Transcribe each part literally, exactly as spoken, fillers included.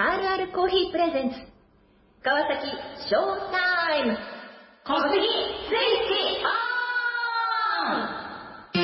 アールアール コーヒープレゼンツ川崎ショータイム小杉スイッチオン。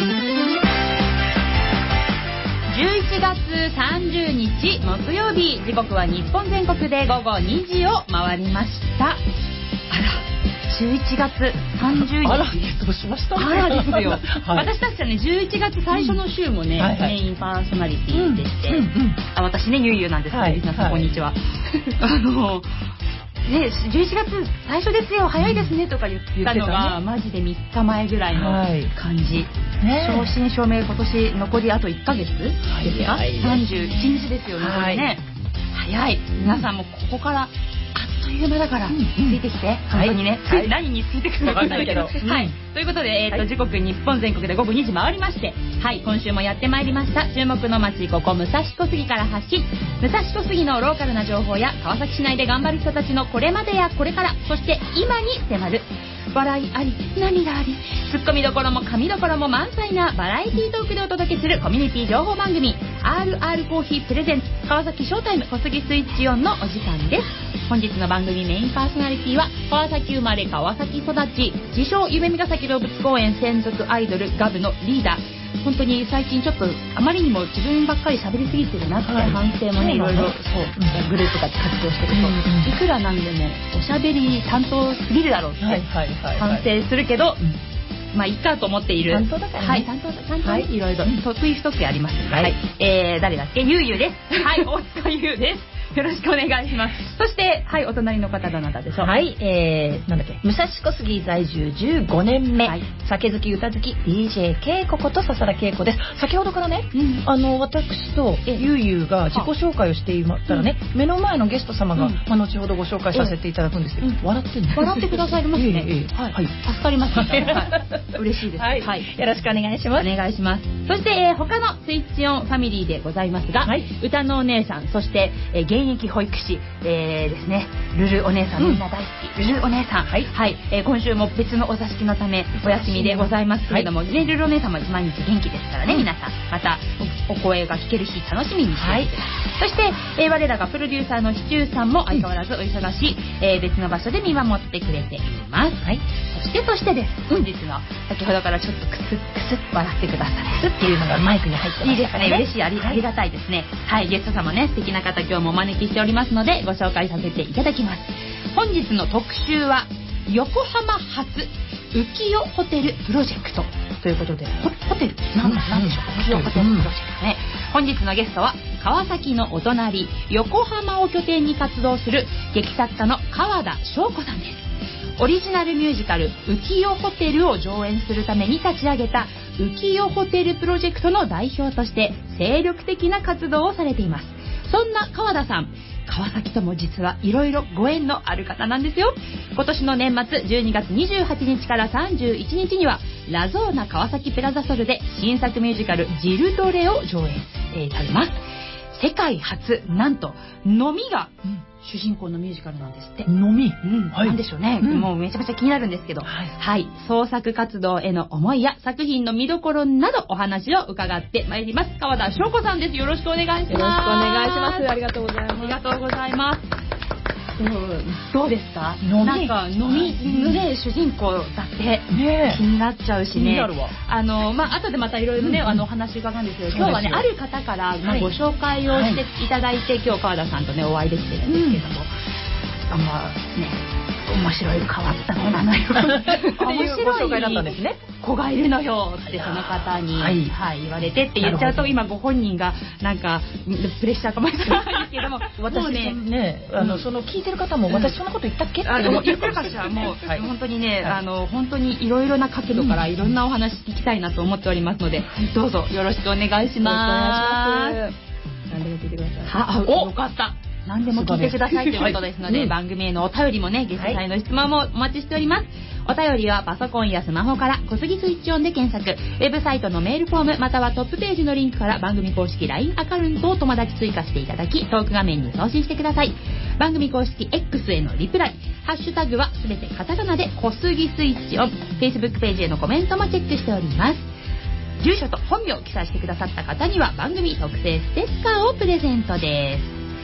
じゅういちがつさんじゅうにち木曜日、時刻は日本全国でごごにじを回りました。あら、じゅういちがつさんじゅうにち。 あら、ゲットしましたね。 あらですよ、はい、私たちはね、じゅういちがつ最初の週もね、うんはいはい、メインパーソナリティでして、うんうんうん、あ私ね、ゆうゆうなんですけど、皆さんこんにちは。あのね、じゅういちがつ最初ですよ、早いですねとか言ったのが、ね、マジでみっかまえぐらいの感じ、はいね、正真正銘今年残りあといっかげつですか、さんじゅういちにちですよね、はい、ね、早い。皆さんもここからあっという間だから、うん、ついてきて、本当にね、はい、何についてくるか分からないけど、はい、ということで、えーとはい、時刻日本全国でごごにじ回りまして、はい、今週もやってまいりました。注目の街、ここ武蔵小杉から発信、武蔵小杉のローカルな情報や川崎市内で頑張る人たちのこれまでやこれから、そして今に迫る、笑いあり涙ありツッコミどころも神どころも満載なバラエティートークでお届けするコミュニティ情報番組 アールアール コーヒープレゼンツ川崎ショータイム小杉スイッチオンのお時間です。本日の番組メインパーソナリティは川崎生まれ川崎育ち、自称夢見ヶ崎動物公園専属アイドルガブのリーダー。本当に最近ちょっとあまりにも自分ばっかり喋りすぎてるなって反省もね、いろいろそう、うん、グループが活動してると、うんうん、いくらなんでもおしゃべり担当すぎるだろうって反省するけど、まあいいかと思っている。 担当だからね。 はい、担当だ、担当、はい、いろいろ得意不得意あります。はい、はい、えー、誰だっけ、ゆうゆうです。はい、大塚ゆうです。よろしくお願いします。そして、はい、お隣の方どなたでしょう。 はい、えー、なんだっけ、武蔵小杉在住じゅうごねんめ、はい、酒好き歌好き ディージェー けいここと笹田恵子です。先ほどからね、うん、あの私とゆうゆうが自己紹介をしていたらね、うん、目の前のゲスト様が、うん、まあ、後ほどご紹介させていただくんですけど、うん、笑ってんの笑ってくださいますね。えーえーはい、はい、助かります、ね。はい、嬉しいです、 はいはい。よろしくお願いします。 お願いします。そして、えー、他のスイッチオンファミリーでございますが、はい、歌のお姉さん、そして、えー、現役保育士、えー、ですね、ルルお姉さん、みんな大好き、うん、ルルお姉さん、はい、はい、えー、今週も別のお座敷のためお休みでございますけれども、はい、ね、ルルお姉さんも毎日元気ですからね、うん、皆さんまた お, お声が聞ける日楽しみにしています、はい、そして、えー、我らがプロデューサーのシチューさんも相変わらずお忙しい、えー、別の場所で見守ってくれています、はい、そしてそしてです、本日の先ほどからちょっとクスックスッ笑ってくださるっていうのがマイクに入ってます、ね、いいですね、嬉しい、あ り, ありがたいですね。はい、ゲスト様ね、素敵な方今日もお招きしておりますのでご紹介させていただきます。本日の特集は横浜発浮世ホテルプロジェクトということで、ホ, ホテル何でしょう、浮世ホテルプロジェクトね、うん、本日のゲストは川崎のお隣横浜を拠点に活動する劇作家の川田翔子さんです。オリジナルミュージカル浮世ホテルを上演するために立ち上げた浮世ホテルプロジェクトの代表として精力的な活動をされています。そんな川田さん、川崎とも実はいろいろご縁のある方なんですよ。今年の年末じゅうにがつにじゅうはちにちからさんじゅういちにちにはラゾーナ川崎プラザソルで新作ミュージカルジルドレを上演、えー、されます。世界初、なんと飲みが、うん、主人公のミュージカルなんですって。 飲み、 うん、はい、なんでしょうね、うん、もうめちゃめちゃ気になるんですけど、はい、はい、創作活動への思いや作品の見どころなどお話を伺ってまいります。川田翔子さんです。よろしくお願いします。 よろしくお願いします。ありがとうございます。 ありがとうございます。うん、どうですか？ 飲み、 なんか飲みね、主人公だって気になっちゃうしね。あのまあ後でまたいろいろね、うん、あのお話伺うんですけど、今日はねある方からまあご紹介をしていただいて、はい、今日川田さんとねお会いできてるんですけども、うん、まあね。面白い変わった子なのよ面白い子がいるのよってその方に、はいはい、言われてって言っちゃうと今ご本人がなんかプレッシャーかもしれないですけども私もね、ね、あの、うん、その聞いてる方も、うん、私そんなこと言ったっけって思ってるかしら。もう、はい、本当にね、はい、あの本当にいろいろな角度からいろんなお話聞きたいなと思っておりますので、うん、どうぞよろしくお願いします。よろしくお願いします。 何でも聞いてください。 は、お、よかった。何でも聞いてくださいということですので、はい、番組へのお便りもね、ゲストさんへの質問もお待ちしております。お便りはパソコンやスマホから小杉スイッチオンで検索、ウェブサイトのメールフォームまたはトップページのリンクから番組公式 ライン アカウントを友達追加していただき、トーク画面に送信してください。番組公式 X へのリプライ、ハッシュタグはすべてカタカナで小杉スイッチオン、 Facebook ページへのコメントもチェックしております。住所と本名を記載してくださった方には番組特製ステッカーをプレゼントです。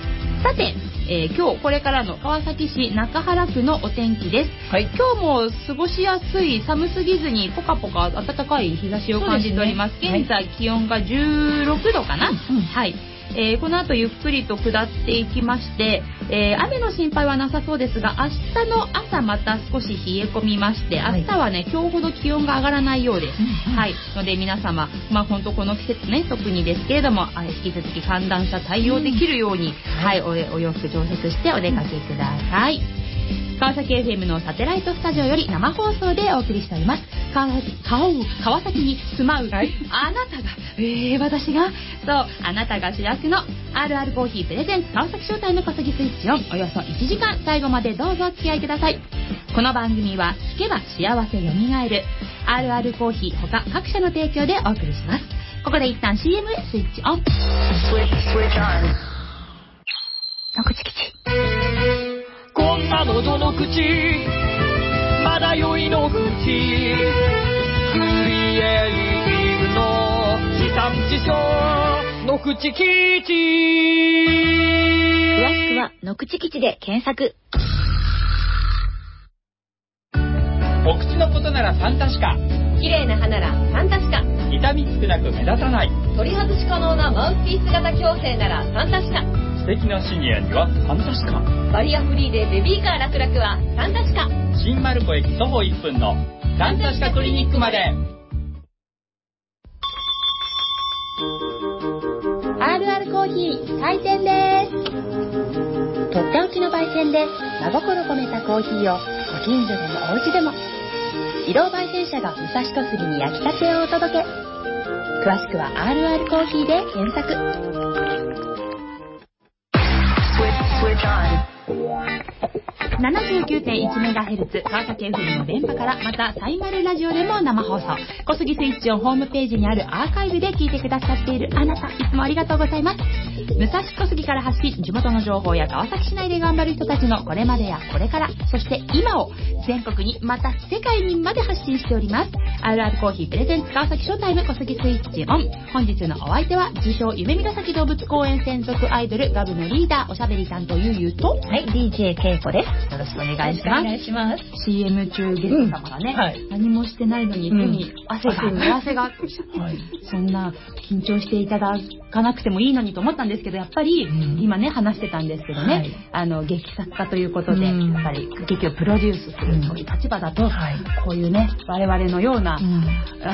さて、えー、今日これからの川崎市中原区のお天気です。はい、今日も過ごしやすい、寒すぎずにポカポカ暖かい日差しを感じております。すね、現在気温がじゅうろくどかな。うんうん、はい。えー、この後ゆっくりと下っていきまして、えー、雨の心配はなさそうですが、明日の朝また少し冷え込みまして、明日はね、今日ほど気温が上がらないようです。うんうん、はい。ので皆様、まあ本当この季節ね、特にですけれども、引き続き寒暖差対応できるように、うん、はい、お、お洋服調節してお出かけください。川崎 エフエム のサテライトスタジオより生放送でお送りしております。川崎、川崎に住まう、はい、あなたが、えー、私が、そう、あなたが主役の アールアール コーヒープレゼンツ川崎商店の小杉スイッチオン、およそいちじかん、最後までどうぞお付き合いください。この番組は聞けば幸せよみがえる アールアール コーヒー他各社の提供でお送りします。ここで一旦 シーエム へスイッチオン。野口吉、 こんなのどの口、まだ酔いの口、クリエイティブの地産地消、野口吉。 詳しくは野口吉で検索。 お口のことならファンタシカ、 綺麗な歯ならファンタシカ、 痛み少なく目立たない、 取り外し可能なマウスピース型矯正ならファンタシカ、 素敵なシニアにはファンタシカ、 バリアフリーでベビーカー楽々はファンタシカ、 新丸子駅徒歩いっぷんのファンタシカクリニックまで。 アールアール コーヒー開店です。とっておきの焙煎で真心込めたコーヒーをご近所でもお家でも、移動焙煎車が武蔵小杉に焼きたてをお届け。詳しくは アールアール コーヒーで検索。ななじゅうきゅうてんいちメガヘルツ 川崎 エフエム の電波から、またサイマルラジオでも生放送、小杉スイッチオンホームページにあるアーカイブで聞いてくださっているあなた、いつもありがとうございます。武蔵小杉から発信、地元の情報や川崎市内で頑張る人たちのこれまでやこれから、そして今を全国にまた世界にまで発信しております。 アールアール コーヒープレゼンツ川崎ショータイム小杉スイッチオン。本日のお相手は自称夢見ヶ崎動物公園専属アイドルガブのリーダー、おしゃべり担当ゆうゆうと、 はい、ディージェー ケイコです。 よろしくお願いします。 お願いします。 シーエム 中ゲスト様がね、うん、はい、何もしてないのに手に汗が、うん、汗が、はい、そんな緊張していただかなくてもいいのにと思ったんですけど、やっぱり、うん、今ね話してたんですけどね、はい、あの劇作家ということで、うん、やっぱり劇をプロデュースするそういう立場だと、うん、こういうね我々のような、うん、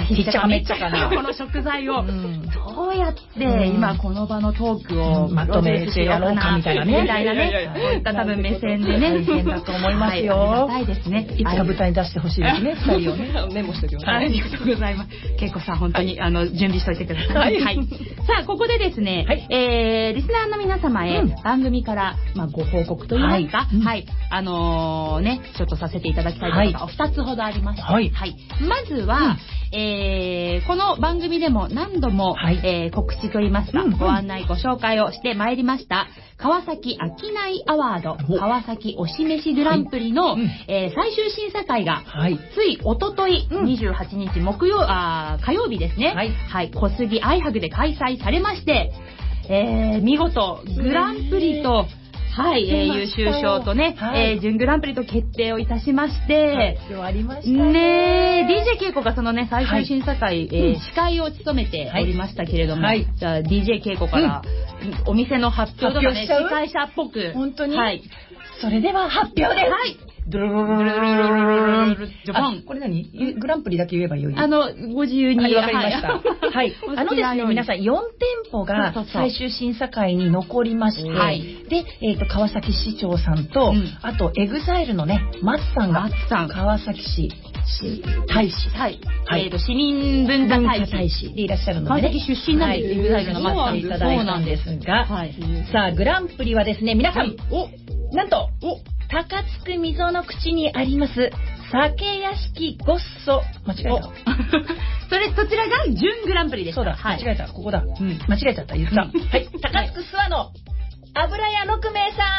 ひっちゃかめっちゃかなこの食材を、うん、どうやって今この場のトークをまとめてやろうかみたいなね、 みたいなね、こういった多分目線でね、 大変だと思いますよ。 はい、ありがたいですね。 いつか舞台に出してほしいですね、ふたりをね。 メモしておきます。ありがとうございます。けいこさん、本当に、あの、準備しておいてください。はい。さあ、ここでですね、はい、えー、リスナーの皆様へ、番組から、まあ、ご報告といいますか、はい、はい、あのー、ね、ちょっとさせていただきたいことが、はい、ふたつほどありまして、はい。はい。まずは、うん、えー、この番組でも何度も、はい、えー、告知といいますか、うん、ご案内、ご紹介をしてまいりました、川崎商いアワード、川崎おしめしグランプリの、はい、うん、えー、最終審査会が、はい、ついおととい、うん、にじゅうはちにち木曜、あ火曜日ですね、はい、はい、小杉アイハグで開催されまして、えー、見事グランプリと、はい、えー、優秀賞とね、はい、えー、準グランプリと決定をいたしまして、 今日ありましたね。 ね、ディージェー ケイコがそのね、最終審査会、はい、えー、司会を務めておりましたけれども、はい、じゃあ ディージェー ケイコから、うん、お店の発表とかね、司会者っぽく。 本当に、 はい。 それでは発表です。はい。ドロロロロロロロロジャパン。これ何？グランプリだけ言えばよい？ あの、ご自由に。 わかりました。はい。あのですね、皆さんよんてんぽが最終審査会に残りまして、はい、で、えっと、川崎市長さんと、うん、あと、エグザイルのね、松さんが、川崎市大使。はい。 えっと、市民文化大使でいらっしゃるので、ね、 川崎出身なんです、エグザイルの松さんいただいたんですが、はい、さあ、グランプリはですね、皆さん、はい、おなんと、お高津区溝の口にあります酒屋敷ごっそ、間違えたそれそちらが準グランプリです。 そうだ、はい、間違えた、ここだ、うん、間違えちゃった、言った、うん、はい、高津区諏訪の油屋六名さん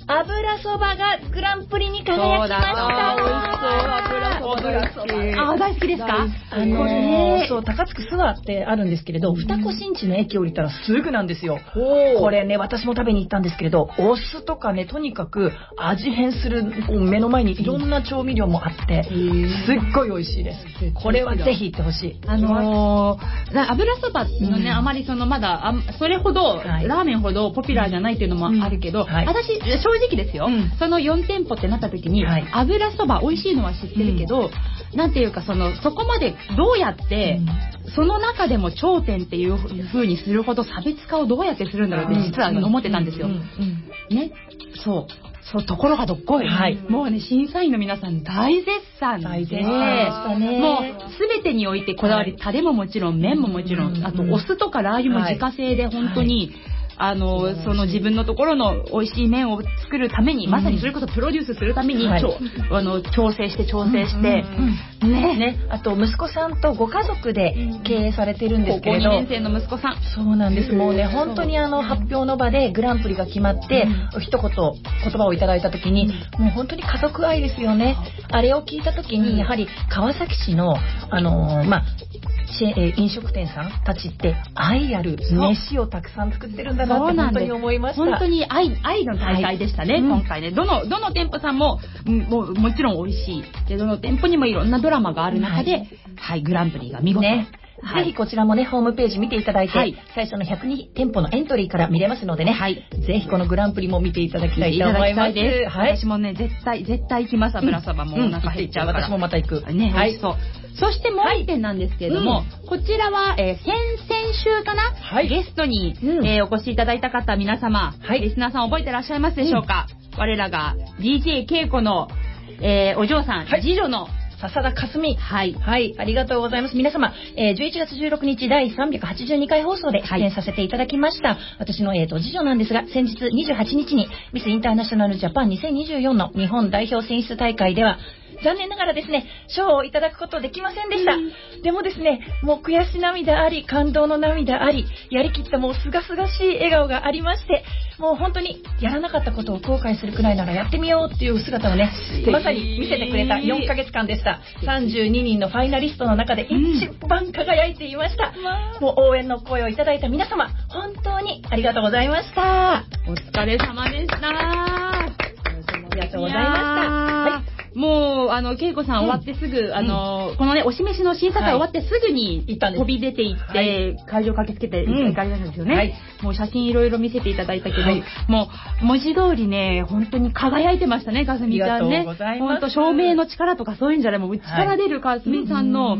油そばがグランプリに輝きました。 あ美味しそう。油そば大好き。 あ、大好きですか？ あのー、そう、高津区諏訪ってあるんですけれど、二子新地の駅降りたらすぐなんですよ。これね、私も食べに行ったんですけれど、お酢とかね、とにかく味変する、こう目の前にいろんな調味料もあって、すっごい美味しいです。これはぜひ行ってほしい。 あのー、油そばのね、 うん、 あまりそのまだあそれほど、はい、ラーメンほどポピュラーじゃないっていうのもあるけど、うん、はい、私正直ですよ、うん、そのよん店舗ってなった時に、はい、油そば美味しいのは知ってるけど、うん、なんていうかそのそこまでどうやって、うん、その中でも頂点っていう風にするほど差別化をどうやってするんだろうって実は思ってたんですよ。ね、そう。そう、ところがどっこい。はい。もうね、審査員の皆さん大絶賛で、大絶賛でね、もうすべてにおいてこだわり、はい、タレももちろん、麺ももちろん、あとお酢とかラー油も自家製で本当に、はい、あの、その自分のところの美味しい麺を作るために、まさにそれこそプロデュースするために、はい、あの調整して調整して、うんうんうん、ね, ね、あと息子さんとご家族で経営されてるんですけれど、高校にねん生の息子さん、そうなんです。もうね、本当にあの発表の場でグランプリが決まって、うん、一言言葉をいただいた時に、もう本当に家族愛ですよね。あれを聞いた時に、やはり川崎市のあのー、まあ飲食店さんたちって愛ある飯をたくさん作ってるんだなって本当に思いました。本当に 愛, 愛の大会でしたね、はい、今回ね。どのどの店舗さんももうもちろん美味しいで、どの店舗にもいろんなドラマがある中で、はい、はい、グランプリが見事、ね、はい、ぜひこちらもね、ホームページ見ていただいて、はい、最初のひゃくに店舗のエントリーから見れますのでね、はい、ぜひこのグランプリも見ていただきたいと思います。です、はい、私もね、絶対絶対行きます。油そばもお腹減っちゃうから、うんうん、私もまた行くね、はい、美味しそう。そしてもう一点なんですけれども、はい、うん、こちらは、えー、先々週かな、はい、ゲストに、うん、えー、お越しいただいた方皆様、はい、リスナーさん覚えてらっしゃいますでしょうか、うん、我らが ディージェー ケイコの、えー、お嬢さん、はい、次女の笹田かすみ。はい。はい。ありがとうございます。皆様、えー、じゅういちがつじゅうろくにちだいさんびゃくはちじゅうにかい放送で出演させていただきました。はい、私の、えーと、次女なんですが、先日にじゅうはちにちにミスインターナショナルジャパンにせんにじゅうよんの日本代表選出大会では、残念ながらですね、賞をいただくことできませんでした。うん、でもですね、もう悔し涙あり、感動の涙あり、やりきったもうすがすがしい笑顔がありまして、もう本当にやらなかったことを後悔するくらいならやってみようっていう姿をね、まさに見せてくれたよんかげつかんでした。さんじゅうににんのファイナリストの中で一番輝いていました。うん、もう応援の声をいただいた皆様、本当にありがとうございました。 お疲れ様でした。ありがとうございました。はい、 もう、あの、恵子さん終わってすぐ、うん、あの、このね、お示しの審査会終わってすぐに、飛び出ていって、はい、会場駆けつけて行かれたんですよね。はい、もう写真いろいろ見せていただいたけど、はい、もう、文字通りね、本当に輝いてましたね、かすみちゃんね。本当、照明の力とかそういうんじゃない、もう力出るかすみさんの、はい、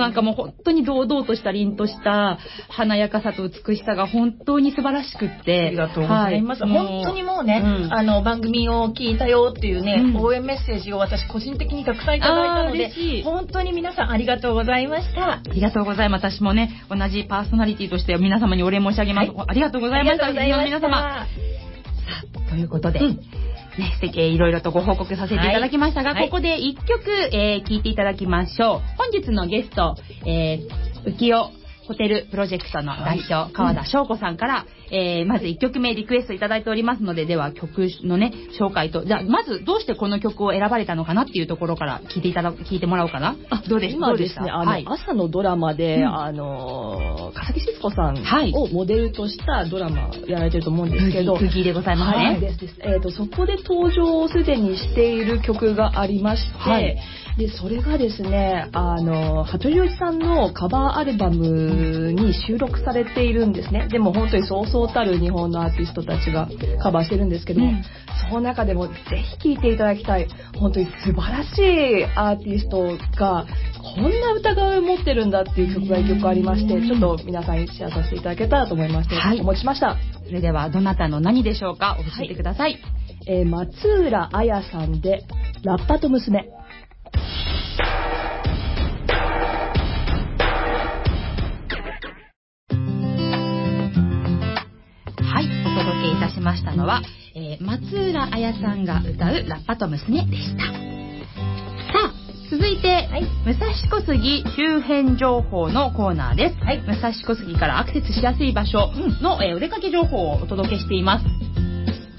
なんかもう本当に堂々とした凛とした華やかさと美しさが本当に素晴らしくって。ありがとうございます。はい、本当にもうね、うん、あの、番組を聞いたよっていうね、うん、応援メッセージを私個人的にたくさんいただいたので、本当に皆さんありがとうございました。 ありがとうございます。私もね、同じパーソナリティとして皆様にお礼申し上げます。はい、ありがとうございました。皆様。さあ、ということで、うん、ね、素敵、いろいろとご報告させていただきましたが、はい、ここで一曲、えー、聴いていただきましょう。本日のゲスト、えー、浮世ホテルプロジェクトの代表、はい、川田翔子さんから、うん、えー、まずいっきょくめリクエストいただいておりますので、では曲のね、紹介と、じゃあまずどうしてこの曲を選ばれたのかなっていうところから聞いていただ、聞いてもらおうかな。 あ、どうですか？今ですね、あの、はい、朝のドラマで、うん、あの、笠木静子さんをモデルとしたドラマやられてると思うんですけど、 釘でございますね。 はい、ですです。えっと、そこで登場をすでにしている曲がありまして、はい、で、それがですね、あの、服部良一さんのカバーアルバムに収録されているんですね。でも本当にそうそうたる日本のアーティストたちがカバーしてるんですけども、うん、その中でもぜひ聴いていただきたい、本当に素晴らしいアーティストがこんな歌声を持ってるんだっていう曲が一曲ありまして、ちょっと皆さんにシェアさせていただけたらと思いまして、はい、お持ちしました。 それではどなたの何でしょうか、教えてください。はい、 えー、松浦綾さんでラッパと娘。 いたしましたのは、えー、松浦綾さんが歌うラッパと娘でした。さあ、続いて、はい、武蔵小杉周辺情報のコーナーです。はい、武蔵小杉からアクセスしやすい場所の、うん、えー、お出かけ情報をお届けしています。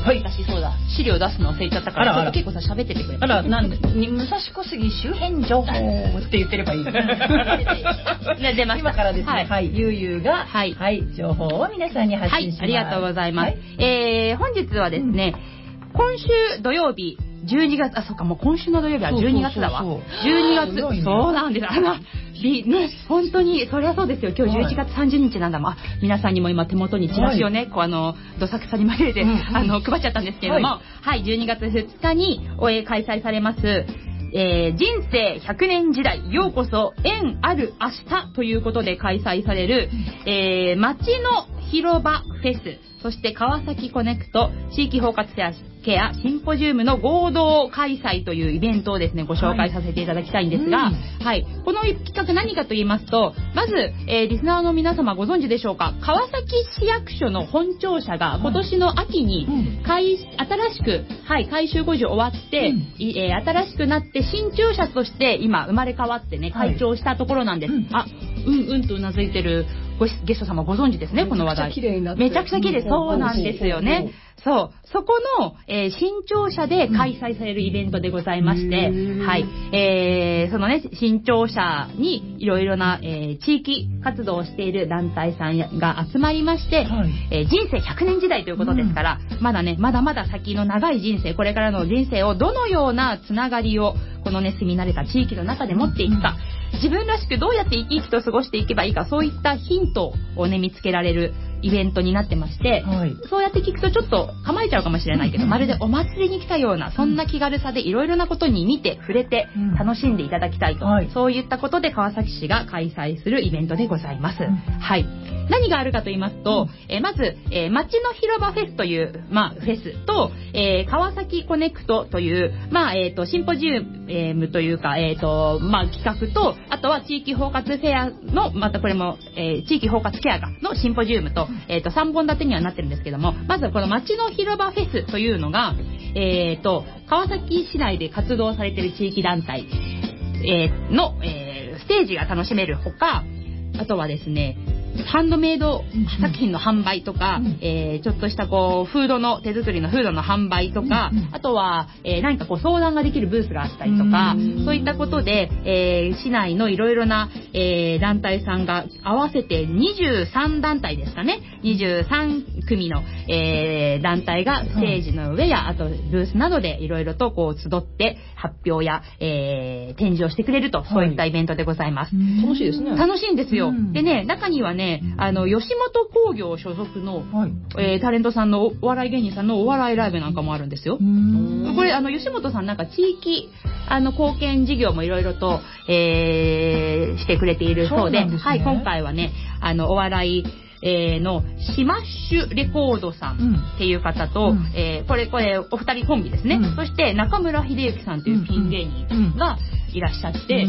はい。 私そうだ、資料出すの忘れちゃったから、 あらあら結構さ、喋っててくれあら、なんで、武蔵小杉周辺情報って言ってればいい。 ね、出ました。 今からですね、はい、はい、ゆうゆうが、 はい、 はい、情報を皆さんに発信します。 はい、ありがとうございます。はい、えー、本日はですね、うん、今週土曜日、じゅうにがつ、あ、そっか、もう今週の土曜日はじゅうにがつだわ。 そうそうそうそうじゅうにがつ、 ね、 そうなんです。あの、び、ね、本当に、そりゃそうですよ。今日じゅういちがつさんじゅうにちなんだもん。あ、皆さんにも今手元にチラシをね、はい、こうあの、どさくさに紛れて、うんうん、あの、配っちゃったんですけれども、はい、はい、じゅうにがつふつかに、開催されます、えー、人生ひゃくねん時代、ようこそ縁ある明日ということで開催される、えー、街の広場フェス、そして川崎コネクト地域包括ケアシンポジウムの合同開催というイベントをですね、ご紹介させていただきたいんですが、はい、うんはい、この企画何かと言いますと、まず、えー、リスナーの皆様ご存知でしょうか、川崎市役所の本庁舎が今年の秋に改、うん、新しく、はい、改修工事終わって、うんえー、新しくなって新庁舎として今生まれ変わってね、開庁したところなんです。はい、あ、うんうんとうなずいてるごゲスト様ご存知ですね、この話題。 めちゃくちゃ綺麗になって。 めちゃくちゃ綺麗、そうなんですよね。そう、そこの、えー、新庁舎で開催されるイベントでございまして、うん、はい、えー、そのね、新庁舎にいろいろな、えー、地域活動をしている団体さんが集まりまして、はいえー、人生ひゃくねん時代ということですから、うん、まだね、まだまだ先の長い人生、これからの人生をどのようなつながりをこのね、住み慣れた地域の中で持っていくか、自分らしくどうやって生き生きと過ごしていけばいいか、そういったヒントをね、見つけられるイベントになってまして、はい、そうやって聞くとちょっと構えちゃうかもしれないけど、まるでお祭りに来たような、そんな気軽さでいろいろなことに見て触れて楽しんでいただきたいと、うんはい、そういったことで川崎市が開催するイベントでございます。うん、はい。何があるかと言いますと、うん、えー、まず、えー、街の広場フェスという、まあ、フェスと、えー、川崎コネクトという、まあ、えっ、ー、と、シンポジウムというか、えっ、ー、と、まあ、企画と、あとは地域包括フェアの、またこれも、えー、地域包括ケアが、のシンポジウムと、えっ、ー、と、さんぼん立てにはなってるんですけども、まずこの街の広場フェスというのが、えっ、ー、と、川崎市内で活動されている地域団体、えー、の、えー、ステージが楽しめるほか、あとはですね、ハンドメイド作品の販売とか、うんえー、ちょっとしたこうフードの手作りのフードの販売とか、うん、あとは、えー、何かこう相談ができるブースがあったりとか、うそういったことで、えー、市内のいろいろな、えー、団体さんが合わせてにじゅうさんだんたいですかね、にじゅうさんくみの、えー、団体がステージの上や、あとブースなどでいろいろとこう集って発表や、えー、展示をしてくれると、そういったイベントでございます。 はい、楽しいですね。 楽しいんですよ。でね、中にはね、あの吉本興業所属の、はいえー、タレントさんのお笑い芸人さんのお笑いライブなんかもあるんですよ。これあの吉本さんなんか地域あの貢献事業もいろいろと、えー、してくれているそうで、そうですね、はい、今回はねあのお笑いえー、のシマッシュレコードさんっていう方と、うんえー、これこれお二人コンビですね、うん、そして中村秀幸さんというピン芸人がいらっしゃって、うん、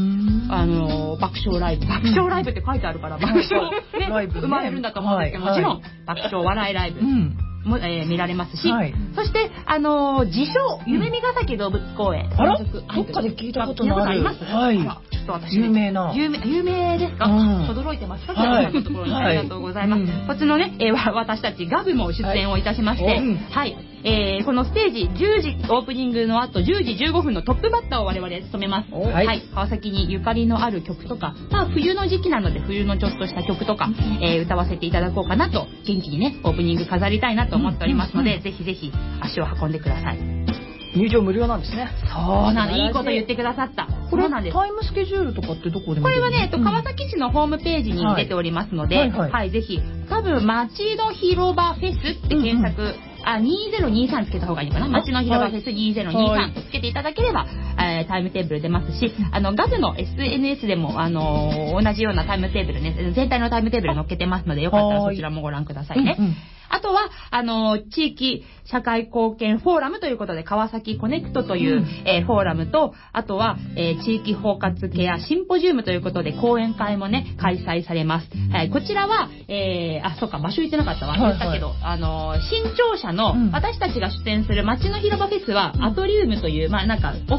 あの爆笑ライブ爆笑ライブって書いてあるから爆笑、ねね、生まれるんだと思うんですけど、はい、もちろん爆笑笑いライブ、うんもえー、見られますし、はい、そしてあのー、自称夢見ヶ崎動物公園、 あらどっかで聞いたことのある、 はい、ちょっと私有名な有名有名ですか、うん、驚いてますか、はい、のところにありがとうございます、はい、こっちのね、えー、私たちガブも出演をいたしまして、はい、はいえー、このステージじゅうじオープニングの後じゅうじじゅうごふんのトップバッターを我々務めます、はい、はい、川崎にゆかりのある曲とか、まあ、冬の時期なので冬のちょっとした曲とか、えー、歌わせていただこうかなと、元気にねオープニング飾りたいなと思っておりますので、うんうんうん、ぜひぜひ足を運んでください。 入場無料なんですね。 そうなんで、いいこと言ってくださった。 これタイムスケジュールとかってどこで見れるの？ これはね、うん、川崎市のホームページに出ておりますので、はいはいはいはい、ぜひ多分街の広場フェスって検索、うんうん、あにせんにじゅうさんつけた方がいいのかな、街の広場フェスにせんにじゅうさんとつけていただければ、えー、タイムテーブル出ますし、あのガズの エスエヌエス でも、あのー、同じようなタイムテーブルね、全体のタイムテーブル載っけてますので、よかったらそちらもご覧くださいね。うんうん、あとは、あの、地域社会貢献フォーラムということで、川崎コネクトという、うん、えー、フォーラムと、あとは、えー、地域包括ケアシンポジウムということで、講演会もね、開催されます。はい、こちらは、えー、あ、そっか、場所言ってなかったわ。言ったけど、はいはい、あの、新庁舎の、私たちが出演する街の広場フェスは、うん、アトリウムという、まあなんか、お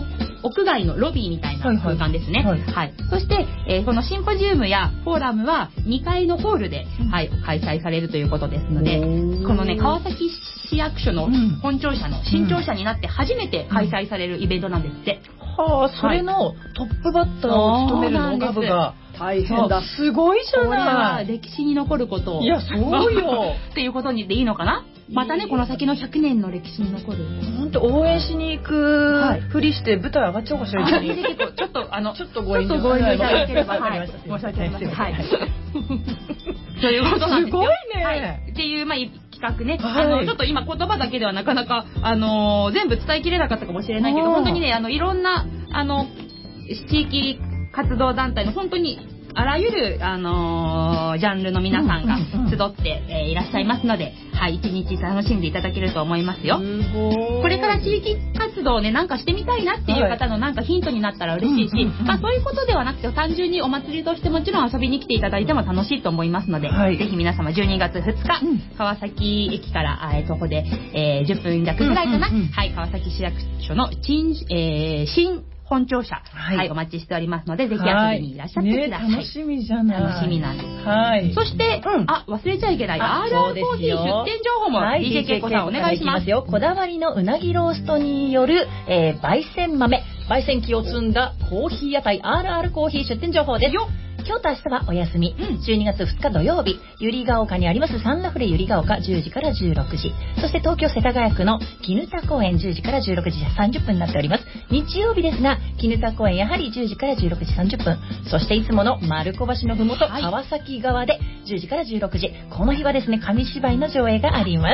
屋外のロビーみたいな空間ですね。 はいはいはい、そして、えー、このシンポジウムやフォーラムはにかいのホールで、はい、開催されるということですので、このね、川崎市役所の本庁舎の新庁舎になって初めて開催されるイベントなんですって。 はあ、それのトップバッターを務めるのガブが大変だ。 すごいじゃない。 これは歴史に残ることを。 いや、そうよ。 っていうことにでいいのかな。またね、この先のひゃくねんの歴史に残る。 本当応援しに行くふりして舞台上がっちゃうかしらない。 ちょっとあのちょっとご遠慮いただければわかりました。 申し訳ありません。はい。ということなんですよ。 すごいね。 はい。っていうまあ企画ね。あのちょっと今言葉だけではなかなかあの全部伝えきれなかったかもしれないけど、本当にねあのいろんなあの地域活動団体の本当にあらゆる、あのー、ジャンルの皆さんが集って、えー、いらっしゃいますので、はい、一日楽しんでいただけると思いますよ。これから地域活動をね、なんかしてみたいなっていう方のなんかヒントになったら嬉しいし、まあそういうことではなくて、単純にお祭りとしてもちろん遊びに来ていただいても楽しいと思いますので、はい、ぜひ皆様じゅうにがつふつか、うん、川崎駅から、えー、徒歩で、えー、じゅっぷん弱ぐらいかな、はい、川崎市役所の新、えー、新本庁舎、はい、はい、お待ちしておりますので、ぜひ遊びにいらっしゃってください。 ね、楽しみじゃない。 楽しみなんです。 はい。 そして、うん、あ、忘れちゃいけない。アールアール コーヒー出店情報も、はい、ディージェー ケイコさんお願いします。 よ。こだわりのうなぎローストによる、えー、焙煎豆、焙煎機を積んだコーヒー屋台 アールアール コーヒー出店情報です。よ今日と明日はお休み、うん、じゅうにがつふつか土曜日、百合ヶ丘にありますサンラフレ百合ヶ丘じゅうじからじゅうろくじ、そして東京世田谷区の絹田公園じゅうじからじゅうろくじさんじゅっぷんになっております。日曜日ですが、絹田公園やはりじゅうじからじゅうろくじさんじゅっぷん、そしていつもの丸子橋のふもと、はい、川崎側でじゅうじからじゅうろくじ、この日はですね、紙芝居の上映があります。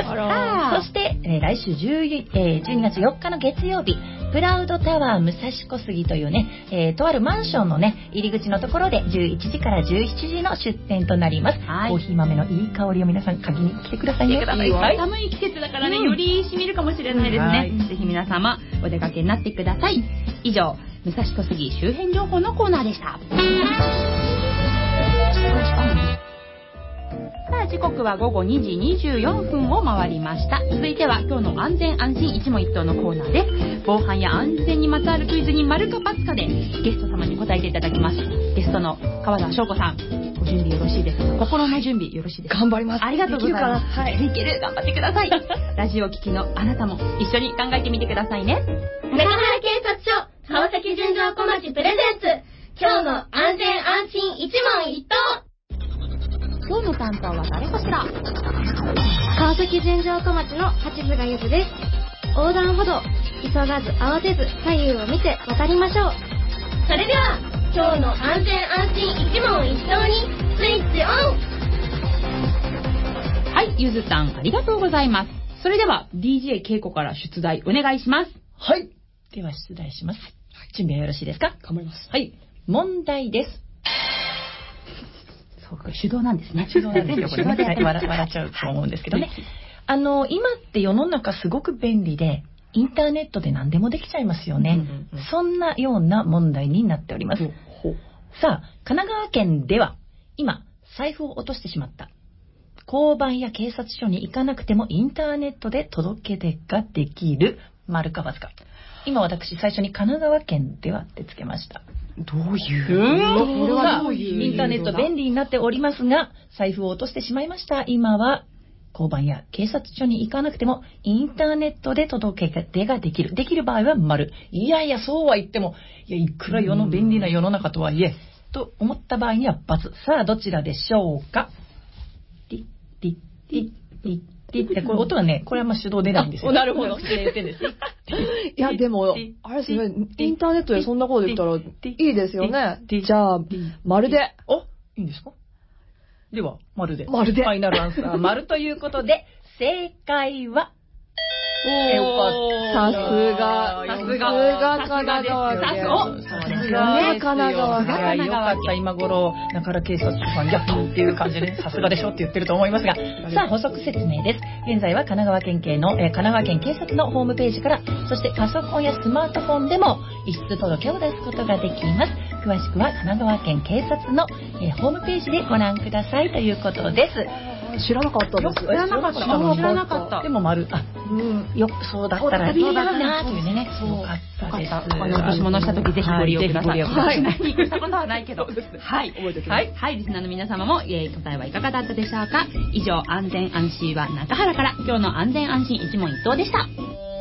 そして、えー、来週じゅう、えー、じゅうにがつよっかの月曜日、プラウドタワー武蔵小杉というね、えー、とあるマンションのね、入り口のところでじゅういちじからじゅうしちじの出店となります。はい、コーヒー豆のいい香りを皆さん嗅ぎに来てくださいね。 来てください。はい、寒い季節だからね、うん、より染みるかもしれないですね。うん、ぜひ皆様お出かけになってください。以上、武蔵小杉周辺情報のコーナーでした。さあ時刻はごごにじにじゅうよんぷんを回りました。続いては今日の安全安心一問一答のコーナーです。防犯や安全にまつわるクイズに丸か×かでゲスト様に答えていただきます。ゲストの川田翔子さん、ご準備よろしいですか？心の準備よろしいですか？ 頑張ります。 ありがとうございます。 はい、 いける、頑張ってください。ラジオ聞きのあなたも一緒に考えてみてくださいね。 中原警察署川崎純情小町プレゼンツ、今日の安全安心一問一答。 今日の担当は誰かしら？ 川崎純情小町の八塚ゆずです。横断歩道、急がず慌てず左右を見て渡りましょう。 それでは今日の安全安心一問一答にスイッチオン。 はい、ゆずさんありがとうございます。それでは ディージェー ケイコから出題お願いします。 はい、では出題します。準備はよろしいですか？ 頑張ります。 はい、問題です。 手動なんですね。 手動なんですよ。これね、はい、笑, 笑っちゃうと思うんですけどね。あの今って世の中すごく便利で、インターネットで何でもできちゃいますよね。うんうんうん、そんなような問題になっております。うん、さあ、神奈川県では今財布を落としてしまった。交番や警察署に行かなくてもインターネットで届け出ができる。丸か×か。今私最初に神奈川県ではってつけました。 どういう、 さあ、インターネット便利になっておりますが、財布を落としてしまいました。今は交番や警察署に行かなくてもインターネットで届け出ができる。できる場合は丸。いやいや、そうは言っても、いや、いくら世の便利な世の中とはいえ、と思った場合には×。さあ、どちらでしょうか？リッリッリッリッリッって、これ音はね、これはまあ手動出ないんですよ。 なるほど。 口で言ってんです。 いや、でも、あれですね、インターネットでそんなことできたらいいですよね。じゃあ、丸で。 お、いいんですか？では、丸で。 丸で。 ファイナルアンサー、丸ということで、正解は、 おー、よかった。さすが、さすが、神奈川県。 そうですよね、 神奈川県。よかった、今頃、中原警察署さん、やっほーっていう感じで、さすがでしょって言ってると思いますが、さあ、補足説明です。現在は神奈川県警の、えー、神奈川県警察のホームページから、そしてパソコンやスマートフォンでも、遺失届を出すことができます。詳しくは神奈川県警察の、えー、ホームページでご覧くださいということです。 知らなかったです。 知らなかった。知らなかった。 でも丸、あ、うん、よくそうだったらいいなーっていうね。そうかったかった。あの、私も乗した時ぜひご利用ください。 はい。 何に越したことはないけど。はい。 覚えておきます。 はい。はい。リスナーの皆様も、えー、答えはいかがだったでしょうか。以上、安全安心は中原から、今日の安全安心一問一答でした。さ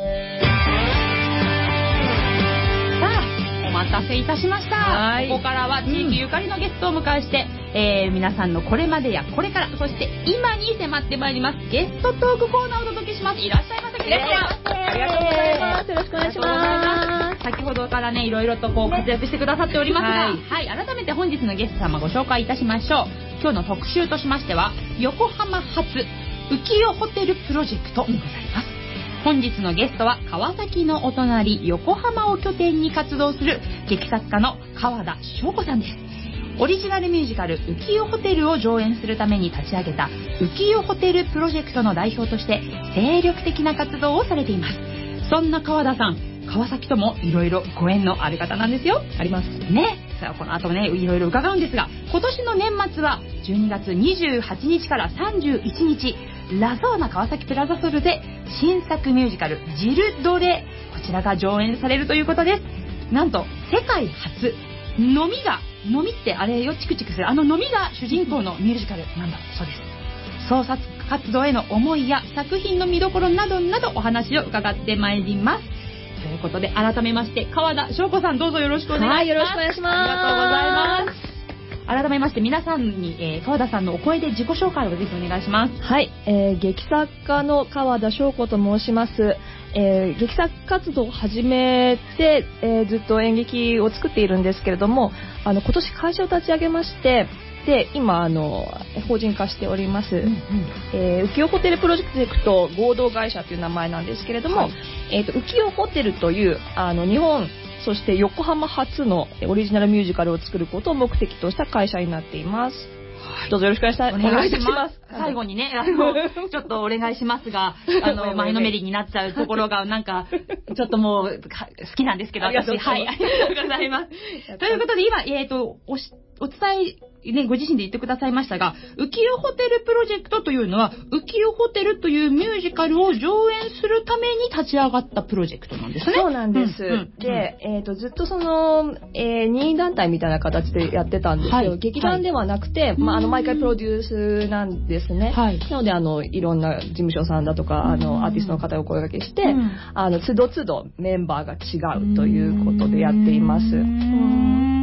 あ、お待たせいたしました。 はい。 ここからは地域ゆかりのゲストをお迎えして、うん、えー、皆さんのこれまでやこれから、そして今に迫ってまいりますゲストトークコーナーをお届けします。いらっしゃいませ。 いらっしゃいませ。ありがとうございます。よろしくお願いします。 先ほどからね、いろいろとこう活躍してくださっておりますが、はい、はい、改めて本日のゲスト様ご紹介いたしましょう。今日の特集としましては、横浜発浮世ホテルプロジェクトでございます。本日のゲストは川崎のお隣横浜を拠点に活動する劇作家の川田翔子さんです。オリジナルミュージカル浮世ホテルを上演するために立ち上げた浮世ホテルプロジェクトの代表として精力的な活動をされています。そんな川田さん、川崎ともいろいろご縁のある方なんですよ。 ありますね。さあこの後ね、いろいろ伺うんですが、今年の年末はじゅうにがつにじゅうはちにちからさんじゅういちにち、ラゾーナ川崎プラザソルで新作ミュージカルジルドレ、こちらが上演されるということです。なんと世界初、のみが、のみってあれよ、チクチクするあののみが主人公のミュージカルなんだそうです。創作活動への思いや作品の見どころなどなどお話を伺ってまいります。ということで改めまして川田翔子さん、どうぞよろしくお願いします。はい、 よろしくお願いします。 ありがとうございます。改めまして皆さんに、えー、川田さんのお声で自己紹介をぜひお願いします。 はい、えー、劇作家の川田翔子と申します。えー、劇作活動を始めて、えー、ずっと演劇を作っているんですけれども、あの今年会社を立ち上げまして、で今あの法人化しております、うんうん、えー、浮世ホテルプロジェクト合同会社という名前なんですけれども、はい、えーと、浮世ホテルというあの日本そして横浜初のオリジナルミュージカルを作ることを目的とした会社になっています。はい、どうぞよろしくお願いします。 お願いします。最後にね、あのちょっとお願いしますが、あの前のめりになっちゃうところがなんかちょっともう好きなんですけど、私はいありがとうございます。ということで今えっとおしお伝え、ね、ご自身で言ってくださいましたが、浮世ホテルプロジェクトというのは浮世ホテルというミュージカルを上演するために立ち上がったプロジェクトなんですね。 そうなんです、うんうん、で、えーと、ずっとその、えー、任意団体みたいな形でやってたんですよ、はい、劇団ではなくて、はい、まあ、あの毎回プロデュースなんですね、はい、なのであのいろんな事務所さんだとかあのアーティストの方をお声掛けして、うん、あの都度都度メンバーが違うということでやっています。うん、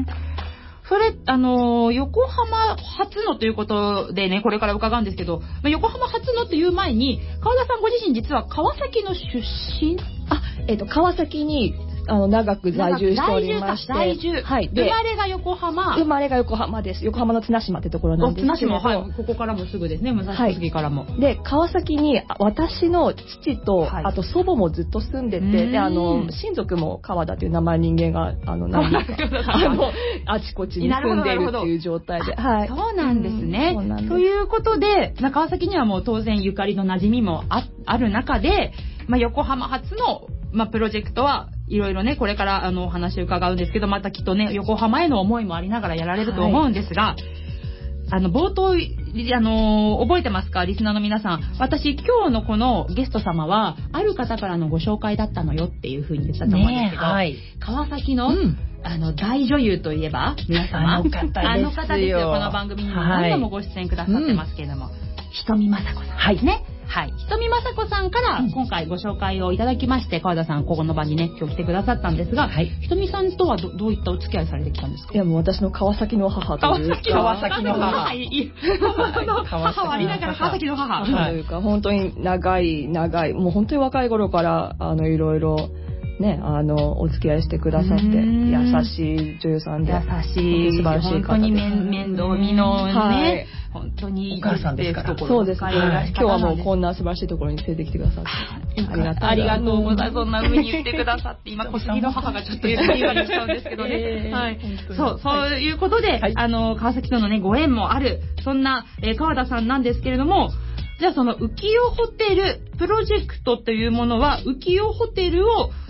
それ、あのー、横浜初のということでね、これから伺うんですけど、横浜初のという前に、川田さんご自身実は川崎の出身？ あ、えっと、川崎に、あの、長く在住しておりまして。 在住。はい。生まれが横浜。 生まれが横浜です。横浜の綱島ってところなんですけど。 綱島、はい。ここからもすぐですね、武蔵小杉からも。 はい、で、川崎に私の父と、はい、あと祖母もずっと住んでて、で、あの、親族も川田という名前人間が、あの、何人か、あの、あちこちに住んでいるっていう状態で。 はい。そうなんですね。そうなんです。ということで、川崎にはもう当然ゆかりの馴染みも あ, ある中で、まあ、横浜初の、まあ、プロジェクトはいろいろね、これからあのお話を伺うんですけど、またきっとね、横浜への思いもありながらやられると思うんですが、はい、あの、冒頭、あの、覚えてますか？リスナーの皆さん。私、今日のこのゲスト様は、ある方からのご紹介だったのよっていうふうに言ったと思うんですけど、はい、川崎の、うん、あの、大女優といえば、皆様。 あの方ですよ。 あの方ですよ。この番組にも何度もご出演くださってますけれども、はい、ひとみまさこさん。はい。ね。はい。ひとみまさこさんから今回ご紹介をいただきまして、川田さん、ここの場にね、今日来てくださったんですが、はい、ひとみさんとは ど, どういったお付き合いされてきたんですか？ いや、もう私の川崎の母というか。 川崎の母。はい。母はありながら川崎の母。 というか、本当に長い、長い、もう本当に若い頃から、あの、いろいろ、ね、あの、お付き合いしてくださって、優しい女優さんで。 優しい、素晴らしい方で。本当に面倒見のね、はい、本当にお母さんですから。 そうですね。今日はもうこんな素晴らしいところに連れてきてくださって。 ありがとう。ありがとうございます。そんな風に言ってくださって、今、小杉の母がちょっと言って言われちゃうんですけどね。はい。そう、そういうことで、あの、川崎とのね、ご縁もある、そんな、えー、川田さんなんですけれども、じゃあその浮世ホテルプロジェクトというものは、浮世ホテルを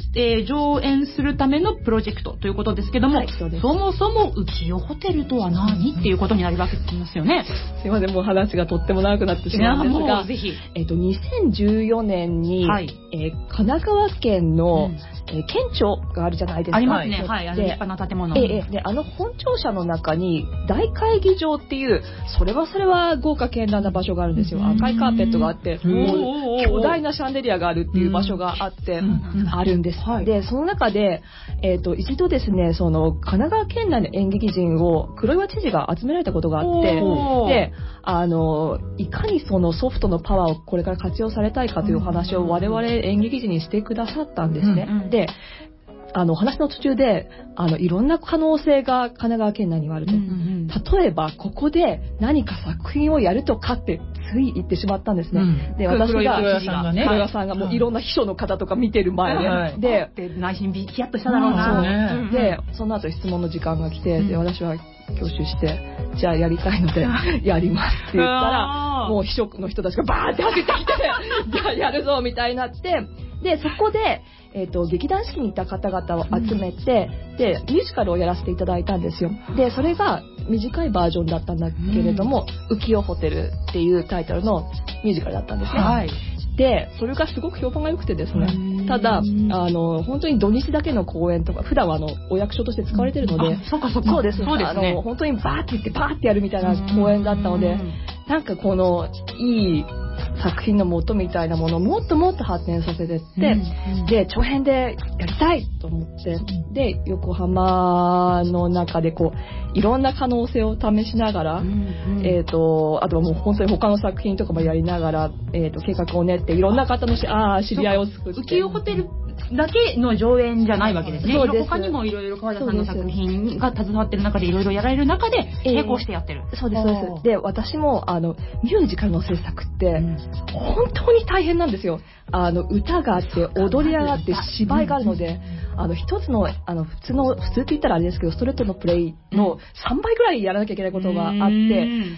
えー、上演するためのプロジェクトということですけども、 はい、そうです。 そもそも浮世ホテルとは何っていうことになるわけですよね。 すいません、もう話がとっても長くなってしまうんですが、 ぜひ、 えっと、にせんじゅうよねんに、はい、えー、神奈川県の、うんえー、県庁があるじゃないですか。 ありますね。はい。あの立派な建物。 ええで、あの本庁舎の中に大会議場っていう、それはそれは豪華絢爛な場所があるんですよ。赤いカーペットがあって、もう巨大なシャンデリアがあるっていう場所があって、あるんです。はい、で、その中で、えっと、一度ですね、その、神奈川県内の演劇人を黒岩知事が集められたことがあって、で、あの、いかにそのソフトのパワーをこれから活用されたいかというお話を我々演劇人にしてくださったんですね。うんうん、で、あの、話の途中で、あの、いろんな可能性が神奈川県内にはあると。うんうん、例えば、ここで何か作品をやるとかってつい言ってしまったんですね。うん、で、私が、黒岩さんがね、 黒岩さんがもういろんな秘書の方とか見てる前で、はい、で、 で内心ビキャッとしただろうな。 そう。で、その後質問の時間が来て、で、私は挙手して、じゃあやりたいので、やりますって言ったら、もう秘書の人たちがバーって走ってきて、じゃあやるぞみたいになって、で、そこで、えっと、劇団四季にいた方々を集めて、うん、で、ミュージカルをやらせていただいたんですよ。で、それが短いバージョンだったんだけれども、うん、浮世ホテルっていうタイトルのミュージカルだったんですね。はい。で、それがすごく評判が良くてですね、ただ、あの、本当に土日だけの公演とか、普段はあの、お役所として使われてるので、 そうかそうか。 そうです。 そうですね。 あの、本当にバーって言ってバーってやるみたいな公演だったので、なんかこの、いい、作品の元みたいなものをもっともっと発展させてって、うんうん、で、長編でやりたいと思って、で、横浜の中でこう、いろんな可能性を試しながら、うんうん、えっと、あとはもう本当に他の作品とかもやりながら、えっと、計画を練って、いろんな方のし、ああ、知り合いを作って。 浮世ホテルだけの上演じゃないわけですね。そうです。他にもいろいろ川田さんの作品が携わってる中でいろいろやられる中で並行してやってる。 えー、そうです、そうです。で、私もあのミュージカルの制作って、うん、本当に大変なんですよ。あの歌があって踊りがあって芝居があるので、うん、あの一つのあの普通の普通って言ったらあれですけどストレートのプレイのさんばいぐらいやらなきゃいけないことがあって、うん、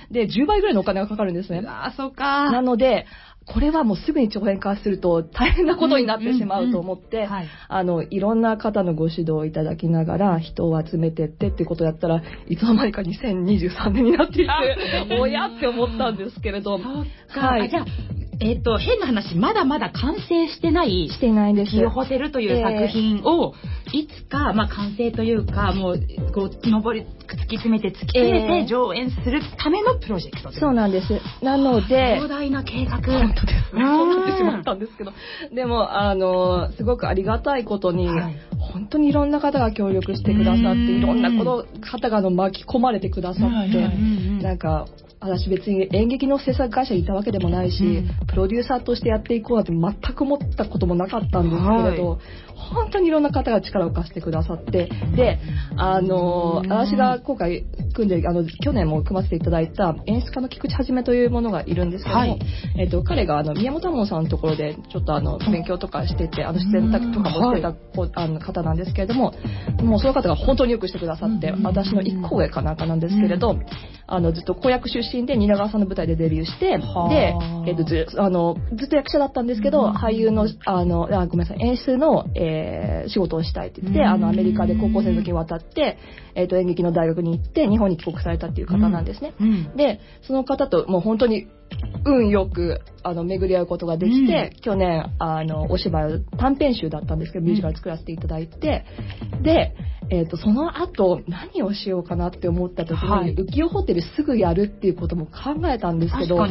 でじゅうばいぐらいのお金がかかるんですね。 あ、そうか。 なので。これはもうすぐに長編化すると大変なことになってしまうと思って、あの、いろんな方のご指導をいただきながら人を集めてってっていうことをやったらいつの間にかにせんにじゅうさんねんになっていて、おやって思ったんですけれど。 はい。じゃあえっと、変な話、まだまだ完成してない、 してないんです。 浮世ホテルという作品を、いつか、まあ、完成というか、もう、こう、登り、突き詰めて突き詰めて上演するためのプロジェクト。 そうなんです。なので、 壮大な計画。 本当です。そうなってしまったんですけど。でも、あの、すごくありがたいことに、はい、本当にいろんな方が協力してくださって、いろんなこの方がの巻き込まれてくださって、なんか、私別に演劇の制作会社にいたわけでもないし、うん、プロデューサーとしてやっていこうなんて全く思ったこともなかったんですけれど、はい、本当にいろんな方が力を貸してくださって、で、あの、私が今回組んで、あの、去年も組ませていただいた演出家の菊池はじめというものがいるんですけども、はい、えっと、彼があの、宮本門さんのところでちょっとあの、勉強とかしてて、あの、出演とかもしてた、はい、あの方なんですけれども、もうその方が本当によくしてくださって、私の一個上かなんかなんですけれど、あの、ずっと子役出身で蜷川さんの舞台でデビューして、で、えっと、ず、あの、ずっと役者だったんですけど、俳優の、あの、あ、ごめんなさい、演出の、えー、仕事をしたいって言って、あの、アメリカで高校生の時に渡って、えっと、演劇の大学に行って、日本に帰国されたっていう方なんですね。うんうん、で、その方ともう本当に、運よく、あの、巡り合うことができて、うん、去年、あの、お芝居を短編集だったんですけど、ミュージカル作らせていただいて、で、えっと、その後、何をしようかなって思った時に、はい、浮世ホテルすぐやるっていうことも考えたんですけど、うんうん、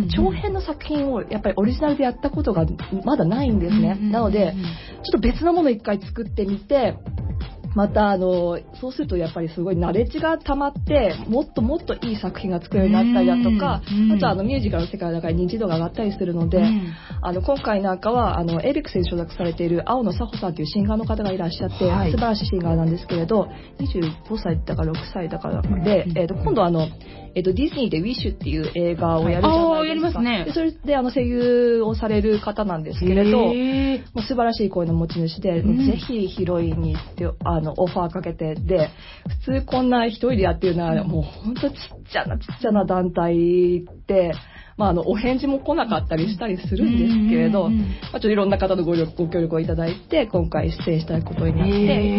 長編の作品をやっぱりオリジナルでやったことがまだないんですね。うんうん、なので、ちょっと別のものを一回作ってみて、またあのそうするとやっぱりすごいナレッジが溜まってもっともっといい作品が作れるようになったりだとか、あとはあのミュージカルの世界の中に認知度が上がったりするので、あの今回なんかはあのエイベックスに所属されている青野佐穂さんというシンガーの方がいらっしゃって、はい、素晴らしいシンガーなんですけれど、にじゅうごさいだかろくさいだからで、えー、と今度あの、えー、とディズニーでウィッシュっていう映画をやるじゃないですか。 はい、やりますね。 でそれであの声優をされる方なんですけれど、もう素晴らしい声の持ち主で、うん、ぜひヒロインにってあのオファーかけてで、普通こんな一人でやってるのはもう本当ちっちゃなちっちゃな団体ってまあ、あのお返事も来なかったりしたりするんですけれど、まあ、ちょっといろんな方のご力ご協力をいただいて今回出演したいことになって、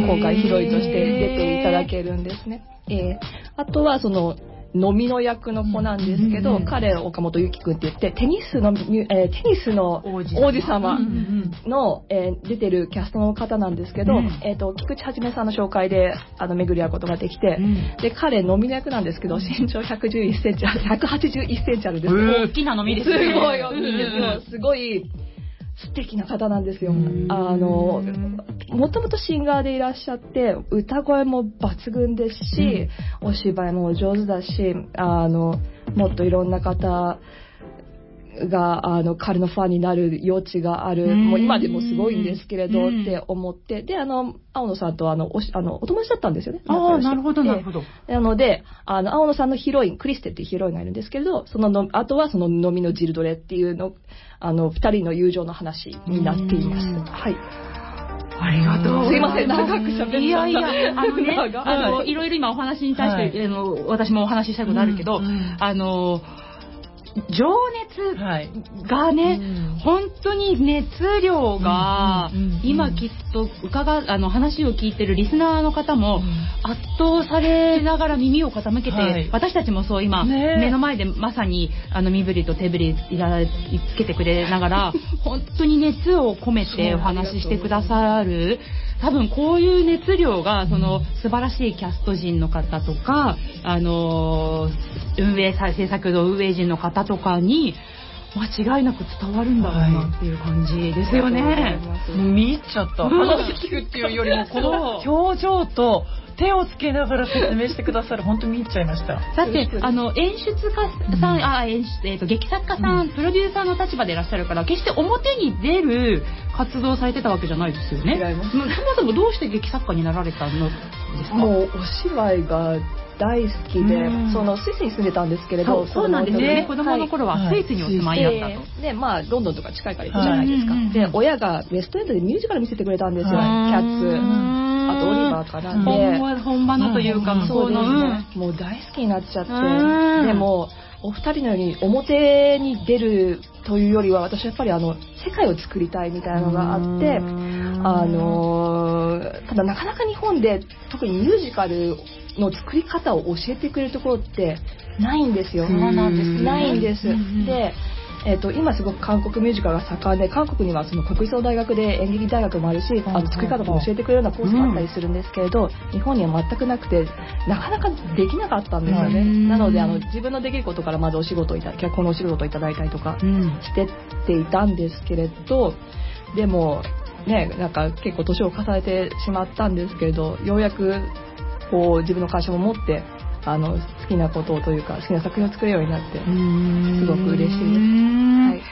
今回ヒロインとして出ていただけるんですね。えー、あとはその飲みの役の子なんですけど、うんうん、彼岡本ゆきくんって言ってテニスの、えー、テニスの王子様の、えー、出てるキャストの方なんですけど、うん、えーと、菊池はじめさんの紹介であの巡り合うことができて、うん、で彼飲みの役なんですけど身長ひゃくじゅういっセンチ、ひゃくはちじゅういっセンチあるんです。 大きな飲みですね。 すごい大きいんですよ。すごい素敵な方なんですよ。あのもともとシンガーでいらっしゃって歌声も抜群ですし、うん、お芝居も上手だし、あのもっといろんな方があの彼のファンになる余地がある、もう今でもすごいんですけれどって思って、であの青野さんとあの お, あのお友達だったんですよね。 ああ、なるほどなるほど。 なのであの青野さんのヒロインクリステっていうヒロインがいるんですけれど、そののあとはその飲みのジルドレっていうのあのふたりの友情の話になっています。はい。 ありがとう。 すいません、長く喋っちゃった。 いやいや、あのね、あのいろいろ今お話に対して、はい、あの私もお話ししたいことあるけど、うんうん、あの情熱がね、はい、うん、本当に熱量が、今きっと伺あの話を聞いてるリスナーの方も圧倒されながら耳を傾けて、はい、私たちもそう今、ね、目の前でまさにあの身振りと手振りいらつけてくれながら本当に熱を込めてお話ししてくださる。多分こういう熱量がその素晴らしいキャスト陣の方とか、あの運営制作の運営陣の方とかに間違いなく伝わるんだろうなっていう感じですよね。 はい、見入っちゃった。話聞くっていうよりもこの表情と手をつけながら説明してくださる、本当に見入っちゃいました。 だってあの演出家さん、うん、あ演出、えー、と劇作家さん、うん、プロデューサーの立場でいらっしゃるから決して表に出る活動をされてたわけじゃないですよね。 違います。 そもそもどうして劇作家になられたのですか？ もうお芝居が大好きで、うん、そのスイスに住んでたんですけれど、 そうなんですね。子供の頃はスイスにお住まいだったと。 はい、で, でまあロンドンとか近いから行くじゃないですか。はい、で親がウェストエンドでミュージカル見せてくれたんですよ。キャッツ、あとオリバーからで、 本場のというか、 そうですね。もう大好きになっちゃって、でもお二人のように表に出るというよりは、私はやっぱりあの世界を作りたいみたいなのがあって、あのただなかなか日本で特にミュージカルの作り方を教えてくれるところってないんですよ。 そうなんですね。 ないんです。で、えーと、今すごく韓国ミュージカルが盛んで、韓国にはその国立の大学で演劇大学もあるし、あの作り方も教えてくれるようなコースもあったりするんですけれど、うん、日本には全くなくてなかなかできなかったんですよね。なのであの自分のできることからまずお仕事をいた脚本のお仕事をいただいたりとかしてっていたんですけれど、でもね、なんか結構年を重ねてしまったんですけれど、ようやくこう自分の会社も持ってあの好きなことをというか好きな作品を作れるようになってすごく嬉しいです。はい、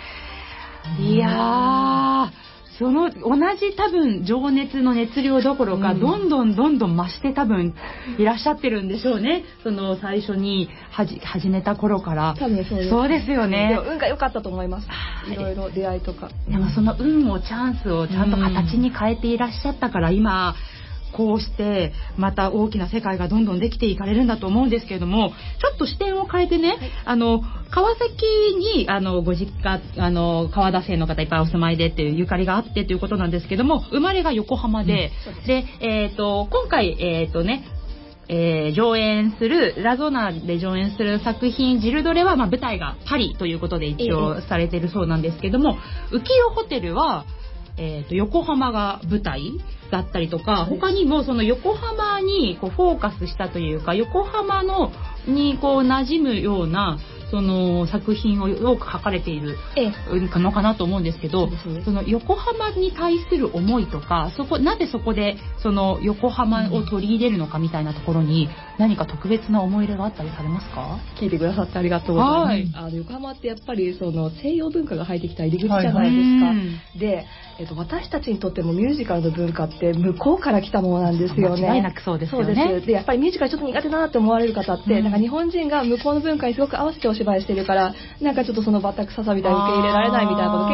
いやー、その同じ多分情熱の熱量どころか、うん、どんどんどんどん増して多分いらっしゃってるんでしょうね。その最初にはじ始めた頃から。 多分そうです。 そうですよね。 でも運が良かったと思います。いろいろ出会いとか。 でもその運をチャンスをちゃんと形に変えていらっしゃったから、今こうしてまた大きな世界がどんどんできていかれるんだと思うんですけれども、ちょっと視点を変えてね、はい、あの川崎にあのご実家、あの川田姓の方いっぱいお住まいでっていうゆかりがあってということなんですけども、生まれが横浜で、うん、で、えー、と今回えっ、ー、とねえー、上演するラゾナで上演する作品ジルドレは、まあ、舞台がパリということで一応されているそうなんですけども、浮世ホテルはえー、と横浜が舞台だったりとか、他にもその横浜にこうフォーカスしたというか、横浜のにこう馴染むようなその作品を多く書かれているのかなと思うんですけど、その横浜に対する思いとか、そこなぜそこでその横浜を取り入れるのかみたいなところに何か特別な思い入れがあったりされますか？ 聞いてくださってありがとうございます。はい、あの横浜ってやっぱりその西洋文化が入ってきた入り口じゃないですか。はい、で、えっと、私たちにとってもミュージカルの文化って向こうから来たものなんですよね。 間違いなくそうですよね。 そうです。で、やっぱりミュージカルちょっと苦手だなって思われる方って、うん、なんか日本人が向こうの文化にすごく合わせてお芝居してるから、なんかちょっとそのバタクささみたいに受け入れられないみたいなこと結構い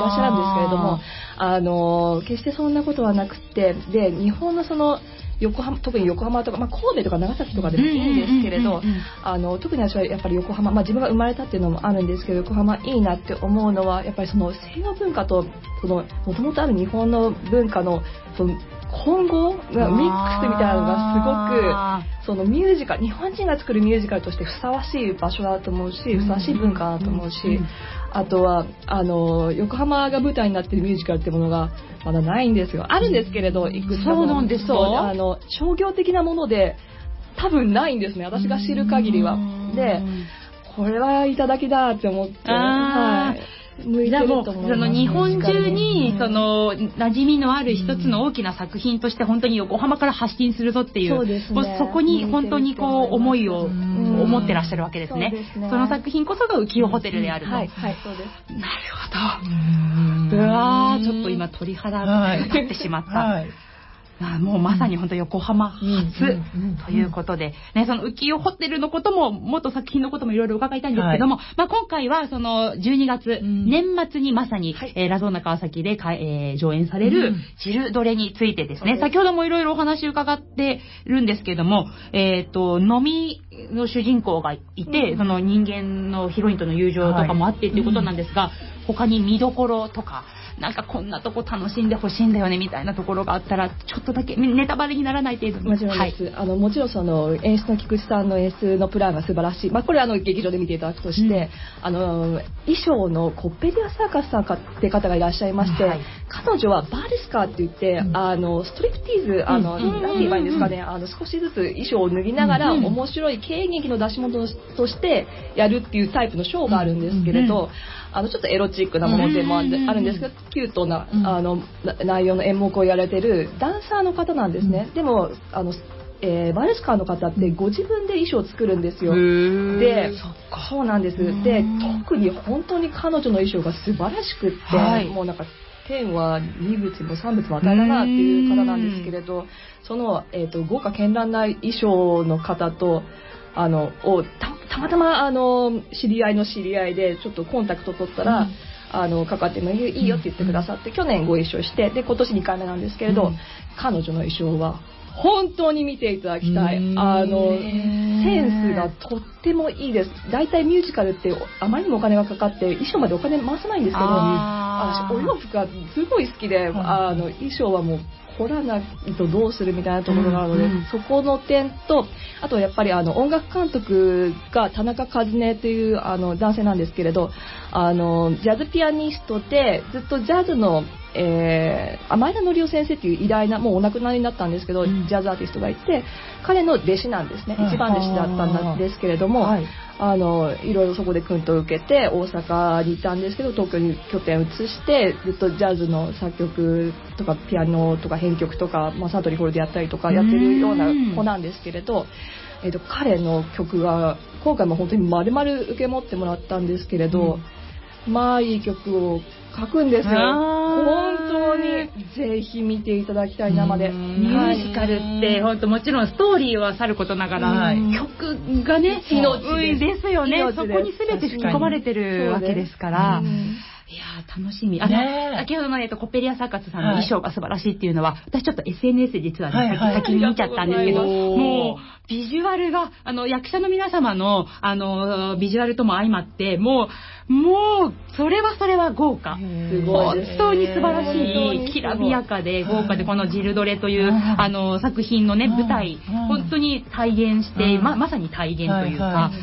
らっしゃるんですけれども、あの決してそんなことはなくて、で日本のその横浜、特に横浜とか、まあ、神戸とか長崎とかでもいいんですけれど、あの特に私はやっぱり横浜、まあ、自分が生まれたっていうのもあるんですけど、横浜いいなって思うのはやっぱりその西洋文化とそのもともとある日本の文化のその混合がミックスみたいなのがすごく、そのミュージカル、日本人が作るミュージカルとしてふさわしい場所だと思うし、ふさわしい文化だと思うし、あとはあの横浜が舞台になっているミュージカルってものがまだないんですよ。あるんですけれど、いくつかそうなんですか。 あの商業的なもので多分ないんですね、私が知る限りは。で、これはいただきだって思って、はい、向いてると思います。 その日本中にその馴染みのある一つの大きな作品として本当に横浜から発信するぞっていう、そうですね、そこに本当にこう思いを思ってらっしゃるわけですね。そね、その作品こそが浮世ホテルであると。 はいはい、そうです。 なるほど。うわー、ちょっと今鳥肌が立ってしまった。はい、あもうまさに本当横浜初ということで、ね、その浮世ホテルのことも元作品のこともいろいろ伺いたいんですけども、はい、まあ、今回はそのじゅうにがつ、うん、年末にまさに、はい、えー、ラゾーナ川崎でか、えー、上演されるジルドレについてですね、うん、先ほどもいろいろお話伺ってるんですけども、えっと飲みの主人公がいて、うん、その人間のヒロインとの友情とかもあってっていうことなんですが、はい、他に見どころとかなんかこんなとこ楽しんでほしいんだよねみたいなところがあったらちょっとだけネタバレにならない程度に。 もちろんです、はい、あのもちろんその演出の菊池さんの演出のプランが素晴らしい、まあ、これはあの劇場で見ていただくとして、うん、あの衣装のコッペリアサーカスさんって方がいらっしゃいまして、はい、彼女はバーレスカーって言って、うん、あのストリプティーズ、あの、うん、なんて言えばいいんですかね、あの少しずつ衣装を脱ぎながら、うん、面白い経劇の出し物としてやるっていうタイプのショーがあるんですけれど、うん、あのちょっとエロチックなものでもあるんですけど、キュートなあの内容の演目をやられてるダンサーの方なんですね、うん、でもあの、えー、バレスカーの方ってご自分で衣装を作るんですよ。で そ, そうなんです。で特に本当に彼女の衣装が素晴らしくって、はい、もうなんか天はに物もさん物も与えたなっていう方なんですけれど、その、えーと、豪華絢爛な衣装の方とあのを た, たまたまあの知り合いの知り合いでちょっとコンタクト取ったら、うん、あのかかってもいいよって言ってくださって、うん、去年ご一緒してで今年にかいめなんですけれど、うん、彼女の衣装は本当に見ていただきたい。あのセンスがとってもいいです。だいたいミュージカルってあまりにもお金がかかって衣装までお金回さないんですけど、私お洋服がすごい好きで、うん、あの衣装はもう凝らないとどうするみたいなところがあるので、うんうん、そこの点と、あとやっぱりあの音楽監督が田中和音というあの男性なんですけれど、あのジャズピアニストでずっとジャズの、えー、前田紀夫先生という偉大なもうお亡くなりになったんですけど、うん、ジャズアーティストがいて彼の弟子なんですね、はい、一番弟子だったんですけれども、はい、あのいろいろそこで訓と受けて大阪に行ったんですけど東京に拠点を移してずっとジャズの作曲とかピアノとか編曲とか、まあ、サントリーホールでやったりとかやってるような子なんですけれど、えーと、彼の曲が今回も本当に丸々受け持ってもらったんですけれど、うん、まあいい曲を書くんですよ。本当にぜひ見ていただきたい生で。 ミュージカルって本当もちろんストーリーはさることながら曲がね命ですよね。そこに全て吹き込まれてるわけですから。いやー楽しみ。あの、ね、先ほどの、えっと、コッペリアサーカスさんの衣装が素晴らしいっていうのは、はい、私ちょっと エスエヌエス で実は、ね、はいはい、先に見ちゃったんですけど、もうビジュアルがあの役者の皆様のあのビジュアルとも相まってもうもうそれはそれは豪華、すごい本当に素晴らしいきらびやかで豪華で、このジルドレというあの作品のね舞台本当に体現してままさに体現というか。はいはい、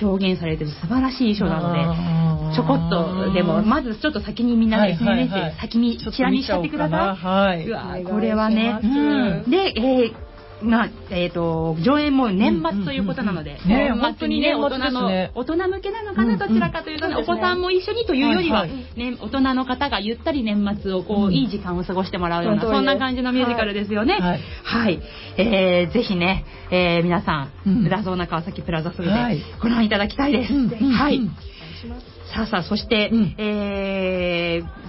表現されてる素晴らしい衣装なので、ちょこっとでもまずちょっと先にみんなで エスエヌエス で先にチラ見しちゃってください。はい、うわこれはね、うん、で、えーまあえー、と上演も年末ということなので、うんうんうんね、本当にね大人の大人向けなのかな、どちらかというと、ね、うんうん、お子さんも一緒にというよりは、はいはいね、大人の方がゆったり年末をこう、うん、いい時間を過ごしてもらうような、そんな感じのミュージカルですよね。はい、はい、えー、ぜひね、えー、皆さん、うん、ラゾーナ川崎プラザスルでご覧いただきたいです。うん、はい、うん、さあさあそして、うん、えー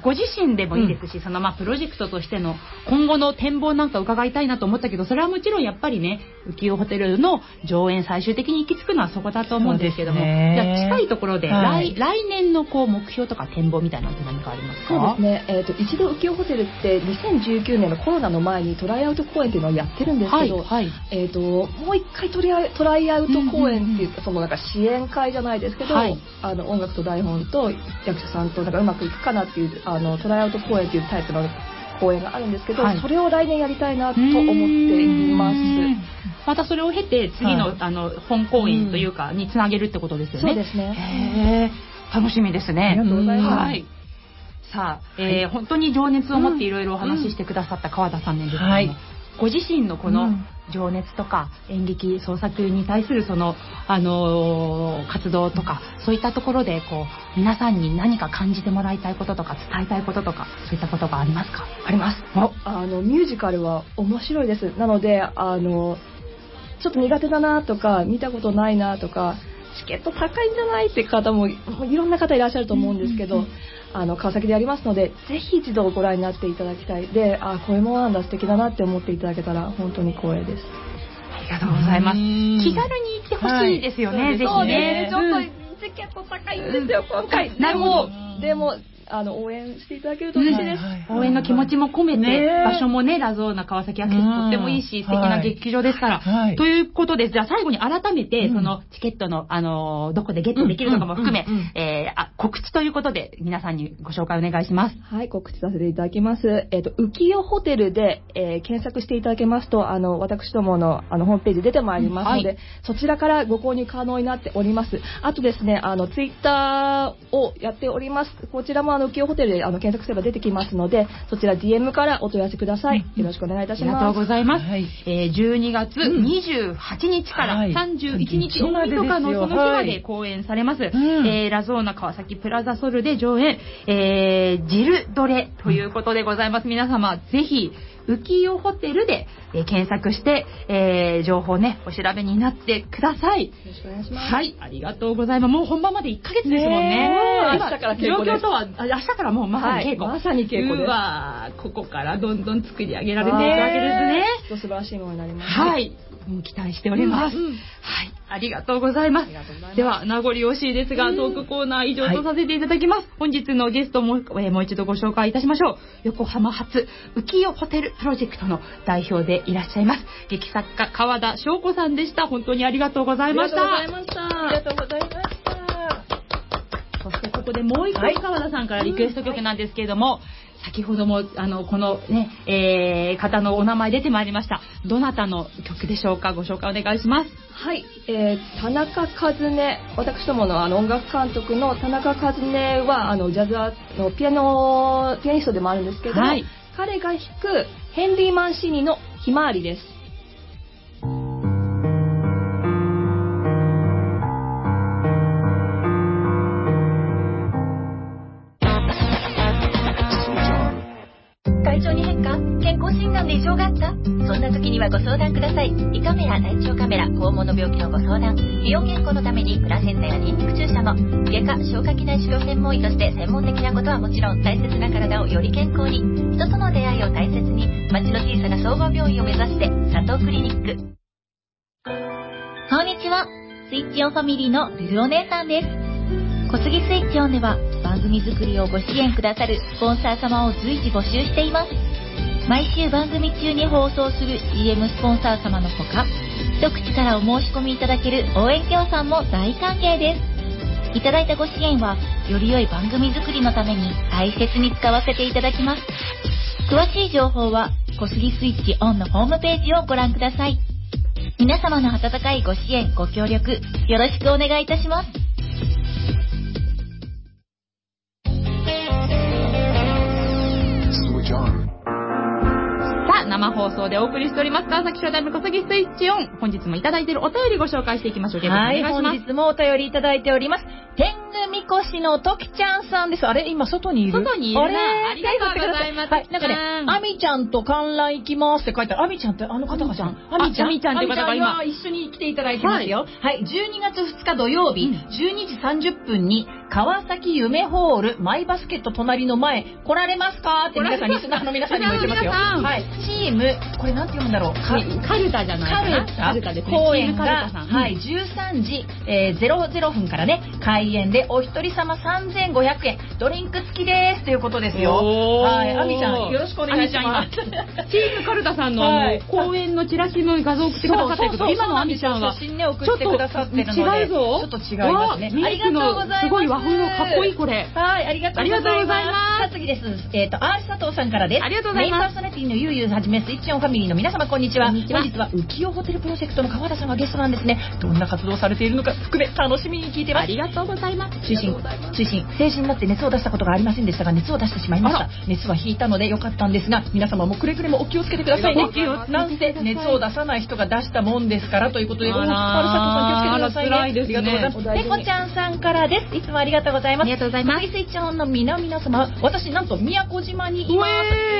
ご自身でもいいですし、うん、そのまあプロジェクトとしての今後の展望なんか伺いたいなと思ったけど、それはもちろんやっぱりね、浮世ホテルの上演最終的に行き着くのはそこだと思うんですけども、じゃあ近いところで、はい、来, 来年のこう目標とか展望みたいなのって何かありますか？ そうですね、えーと、一度浮世ホテルってにせんじゅうきゅうねんのコロナの前にトライアウト公演っていうのをやってるんですけど、はいはい、えーと、もう一回トライ、トライアウト公演っていうか、うんうんうん、そのなんか支援会じゃないですけど、はい、あの音楽と台本と役者さんとなんかうまくいくかなっていうあのトライアウト公演っていうタイプの公演があるんですけど、はい、それを来年やりたいなと思っています。 またそれを経て次の、はい、あの本公演というかにつなげるってことですよね。 そうですね。 へー、楽しみですね。 ありがとうございます。 はい、さあ、えーはい、本当に情熱を持っていろいろお話ししてくださった川田さんなんですけども、はい、ご自身のこの情熱とか演劇創作に対するその、あのー、活動とかそういったところでこう皆さんに何か感じてもらいたいこととか伝えたいこととかそういったことがありますか？ あります。あのミュージカルは面白いです。なのであのちょっと苦手だなとか見たことないなとかチケット高いんじゃないって方もいろんな方いらっしゃると思うんですけど、うんうんうん、あの川崎でやりますのでぜひ一度ご覧になっていただきたい。で、あこういうものなんだ素敵だなって思っていただけたら本当に光栄です。 ありがとうございます。気軽に行ってほしいですよね、はい、ぜひね。 ちょっとチケット高いんですよ、うん、今回。 なるほど。 でもあの応援していただけると嬉しいです、 うん、応援の気持ちも込めて、ね、場所もねラゾーナ川崎アクセスとってもいいし、素敵な劇場ですから、はい、ということでじゃあ最後に改めて、うん、そのチケットの、あのー、どこでゲットできるのかも含め、うんうんうんえー、あ告知ということで皆さんにご紹介お願いします。 はい、告知させていただきます。えっ、ー、と浮世ホテルで、えー、検索していただけますとあの私どものあのホームページ出てまいりますので、うんはい、そちらからご購入可能になっております。あとですねあのツイッターをやっております。こちらもあの浮世ホテルであの検索すれば出てきますのでそちら ディーエム からお問い合わせください。よろしくお願いいたします。 ありがとうございます、はいえー、じゅうにがつにじゅうはちにちからさんじゅういちにち、はい、大晦日のその日まで公演されます、はいえー、ラゾーナ川崎プラザソルで上演、えー、ジルドレということでございます。皆様ぜひ浮世ホテルで、えー、検索して、えー、情報ねお調べになってください。 よろしくお願いします。 はい、ありがとうございます。もう本番までいっかげつですもんね。 明日から稽古です。 状況とは明日からもうまさに稽古、 はい、まさに稽古です。 うわここからどんどん作り上げられていくわけですね。 素晴らしいものになります。 はい、うん、期待しております、うんうん、はい、ありがとうございます。では名残惜しいですが、うん、トークコーナー以上とさせていただきます、はい、本日のゲストも、えー、もう一度ご紹介いたしましょう。横浜発浮世ホテルプロジェクトの代表でいらっしゃいます劇作家川田翔子さんでした。本当にありがとうございました。 ありがとうございました。ありがとうございました。 そしてここでもう一回川田さんからリクエスト曲なんですけれども、はい、先ほどもあのこのね、えー、方のお名前出てまいりました。どなたの曲でしょうか？ご紹介お願いします。 はい、えー、田中和音、私どものあの音楽監督の田中和音はあのジャズアートのピアノピアニストでもあるんですけども、はい、彼が弾くヘンリー・マンシーニのひまわりです。 体調に変化？健康診断で異常があった？そんな時にはご相談ください。胃カメラ、大腸カメラ、肛門の病気のご相談、美容健康のためにプラセンタやニンニク注射の外科、消化器内視鏡専門医として専門的なことはもちろん大切な体をより健康に、人との出会いを大切に、町の小さな総合病院を目指して佐藤クリニック。こんにちは、スイッチオンファミリーのルルお姉さんです。小杉スイッチオンでは番組作りをご支援くださるスポンサー様を随時募集しています。毎週番組中に放送する シーエム スポンサー様のほか、一口からお申し込みいただける応援協賛も大歓迎です。いただいたご支援はより良い番組作りのために大切に使わせていただきます。詳しい情報は小杉スイッチオンのホームページをご覧ください。皆様の温かいご支援ご協力よろしくお願いいたします。 生放送でお送りしております川崎ショータイム小杉スイッチオン。本日もいただいているお便りご紹介していきましょう。 はい、本日もお便りいただいております。天狗みこしのときちゃんさんです。あれ今外にいる？ 外にいるな。ありがとうございます。 はい、なんかね、あみちゃんと観覧行きますって書いてある。あみちゃんってあの方がちゃん。 あみちゃん。あみちゃんって方が今一緒に来ていただいてますよ。はい、はい、じゅうにがつふつか土曜日、うん、じゅうにじさんじゅっぷんに川崎夢ホールマイバスケット隣の前来られますかって皆さんリスナーの皆さんにも言ってますよ。はい。チームこれなんて読むんだろう。 カルタじゃないかな。カルタですね。 公演がはいじゅうさんじゼロゼロふんからね開演でお一人様さんぜんごひゃくえんドリンク付きですということですよ。はい。アミちゃんよろしくお願いします。 チームカルタさんの公演のチラシの画像を送ってくださってるけど、今のアミちゃんは写真ね送ってくださってるので違うぞ。 ちょっと違いますね。 ありがとうございます。すごい和風のかっこいいこれ。 はい、ありがとうございます。さあ次です。えっと R 佐藤さんからです。 ありがとうございます。 メインパーソナリティのゆうゆうはじめスイッチオンファミリーの皆様こんにちは。本日は浮世ホテルプロジェクトの川田さんがゲストなんですね。どんな活動されているのか含め楽しみに聞いてます。 ありがとうございます。 追伸追伸成人になって熱を出したことがありませんでしたが熱を出してしまいました。熱は引いたのでよかったんですが皆様もくれぐれもお気をつけてくださいね。なんせ熱を出さない人が出したもんですからということで、あら佐藤さん気をつけてくださいね。ありがとうございます。猫ちゃんさんからです。いつもありがとうございます。 ありがとうございます。 スイッチオンの皆々様、私なんと宮古島にいます。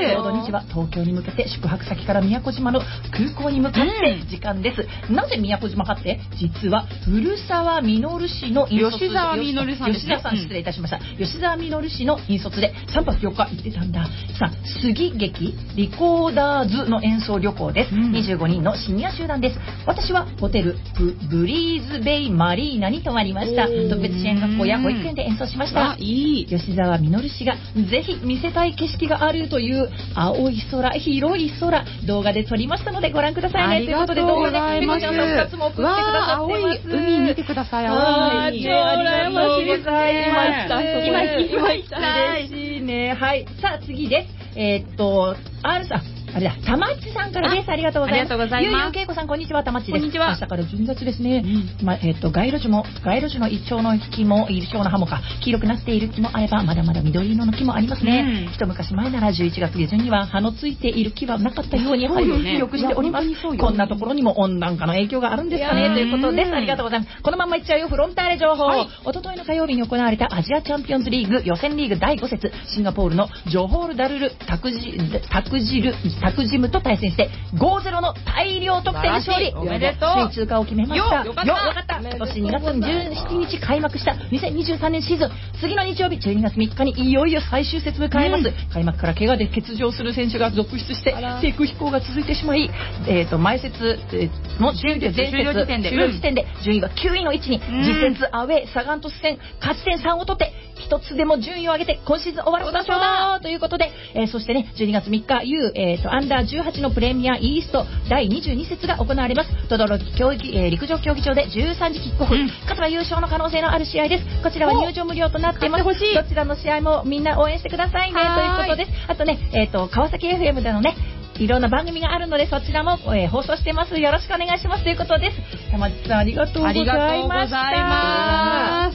ちょうど日は東京に向けて宿泊先から宮古島の空港に向かって時間です。うん、なぜ宮古島かって実は古澤実氏の引率吉澤実さんですね。 吉澤さん失礼いたしました。うん、吉澤実氏の引率でさんぱくよっか行ってたんだ。さあ杉劇リコーダーズの演奏旅行です。うん、にじゅうごにんのシニア集団です。私はホテル ブ, ブリーズベイマリーナに泊まりました。特別支援学校や保育園で演奏しました。いい吉澤実氏がぜひ見せたい景色があるという青い空広い空動画で撮りましたのでご覧くださいね。ということで動画で猫ちゃんさんふたつも送ってくださってます。 青い海見てください。 青い超羨ましいですね。 今行きました。 嬉しいね。はい。さあ次です。えー、っと R さんあれだ、たまっちさんからです。ありがとうございます。ありがとうございます。ゆうゆうけいこさん、こんにちは、たまっちです。 こんにちは。 明日からじゅうにがつですね。うん、ま、えっ、ー、と、街路樹も、街路樹の一丁の木も、一丁の葉もか、黄色くなっている木もあれば、まだまだ緑色の木もありますね。うん、一昔前ならじゅういちがつ下旬には葉のついている木はなかったように、はい、記憶しております。こんなところにも温暖化の影響があるんですかね、ということです。ありがとうございます。このまんまいっちゃうよ、フロンターレ情報。はい、おとといの火曜日に行われたアジアチャンピオンズリーグ予選リーグだいご節、シンガポールのジョホールダルルタクジ、タクジル、タクジムと対戦して ごたいゼロ の大量得点で勝利。 おめでとう。 首位通過を決めました。 よ、よかった。よかった。今年にがつじゅうしちにち開幕したにせんにじゅうさんねんシーズン、次の日曜日じゅうにがつみっかにいよいよ最終節迎えます。うん、開幕から怪我で欠場する選手が続出して低空飛行が続いてしまい、えっ、ー、と前節の終了時点で終了時点で順位はきゅういの位置に、うん、次節アウェーサガン鳥栖戦勝ち点さんを取って一つでも順位を上げて今シーズン終わらせましょうだということで、えー、そしてねじゅうにがつみっか U、えー、とアンダーじゅうはちのプレミアイーストだいにじゅうに節が行われます。等々力競技、えー、陸上競技場でじゅうさんじキックオフ、うん、勝てば優勝の可能性のある試合です。こちらは入場無料となっています。どちらの試合もみんな応援してくださいねということです。あとね、えー、と川崎 エフエム でのねいろんな番組があるのでそちらも、えー、放送してます。よろしくお願いしますということです。山地さんありがとうございました。ありがとうございます。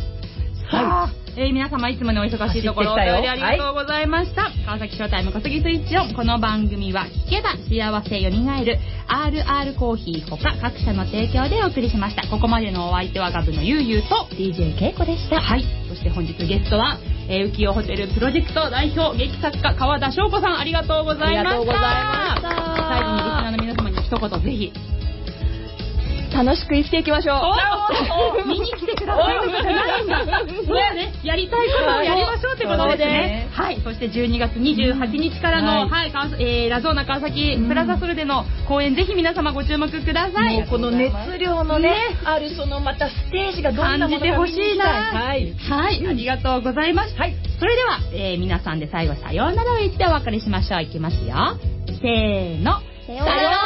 はい、えー、皆様いつものお忙しいところお便りありがとうございました。はい、川崎ショータイム小杉スイッチオン。この番組は聞けば幸せよみがえる アールアール コーヒーほか各社の提供でお送りしました。ここまでのお相手はガブのゆうゆうとディージェー けいこでした。 はい、そして本日ゲストは、えー、浮世ホテルプロジェクト代表劇作家川田翔子さん、ありがとうございました。ありがとうございました。最後にリスナーの皆様に一言ぜひ。 楽しく生きていきましょう。見に来てくださいとかじゃないんだ。そうね、やりたいことをやりましょうってことですね。はい、そしてじゅうにがつにじゅうはちにちからの、うん、はい、えー、ラゾーナ川崎プラザフルでの公演、ぜひ皆様ご注目ください。 もうこの熱量のね、ねあるそのまたステージがどんなものか感じてほしいな。はい、はい、ありがとうございます。はい、それでは、えー、皆さんで最後さようならを言ってお別れしましょう。いきますよ。せーの。 さようなら。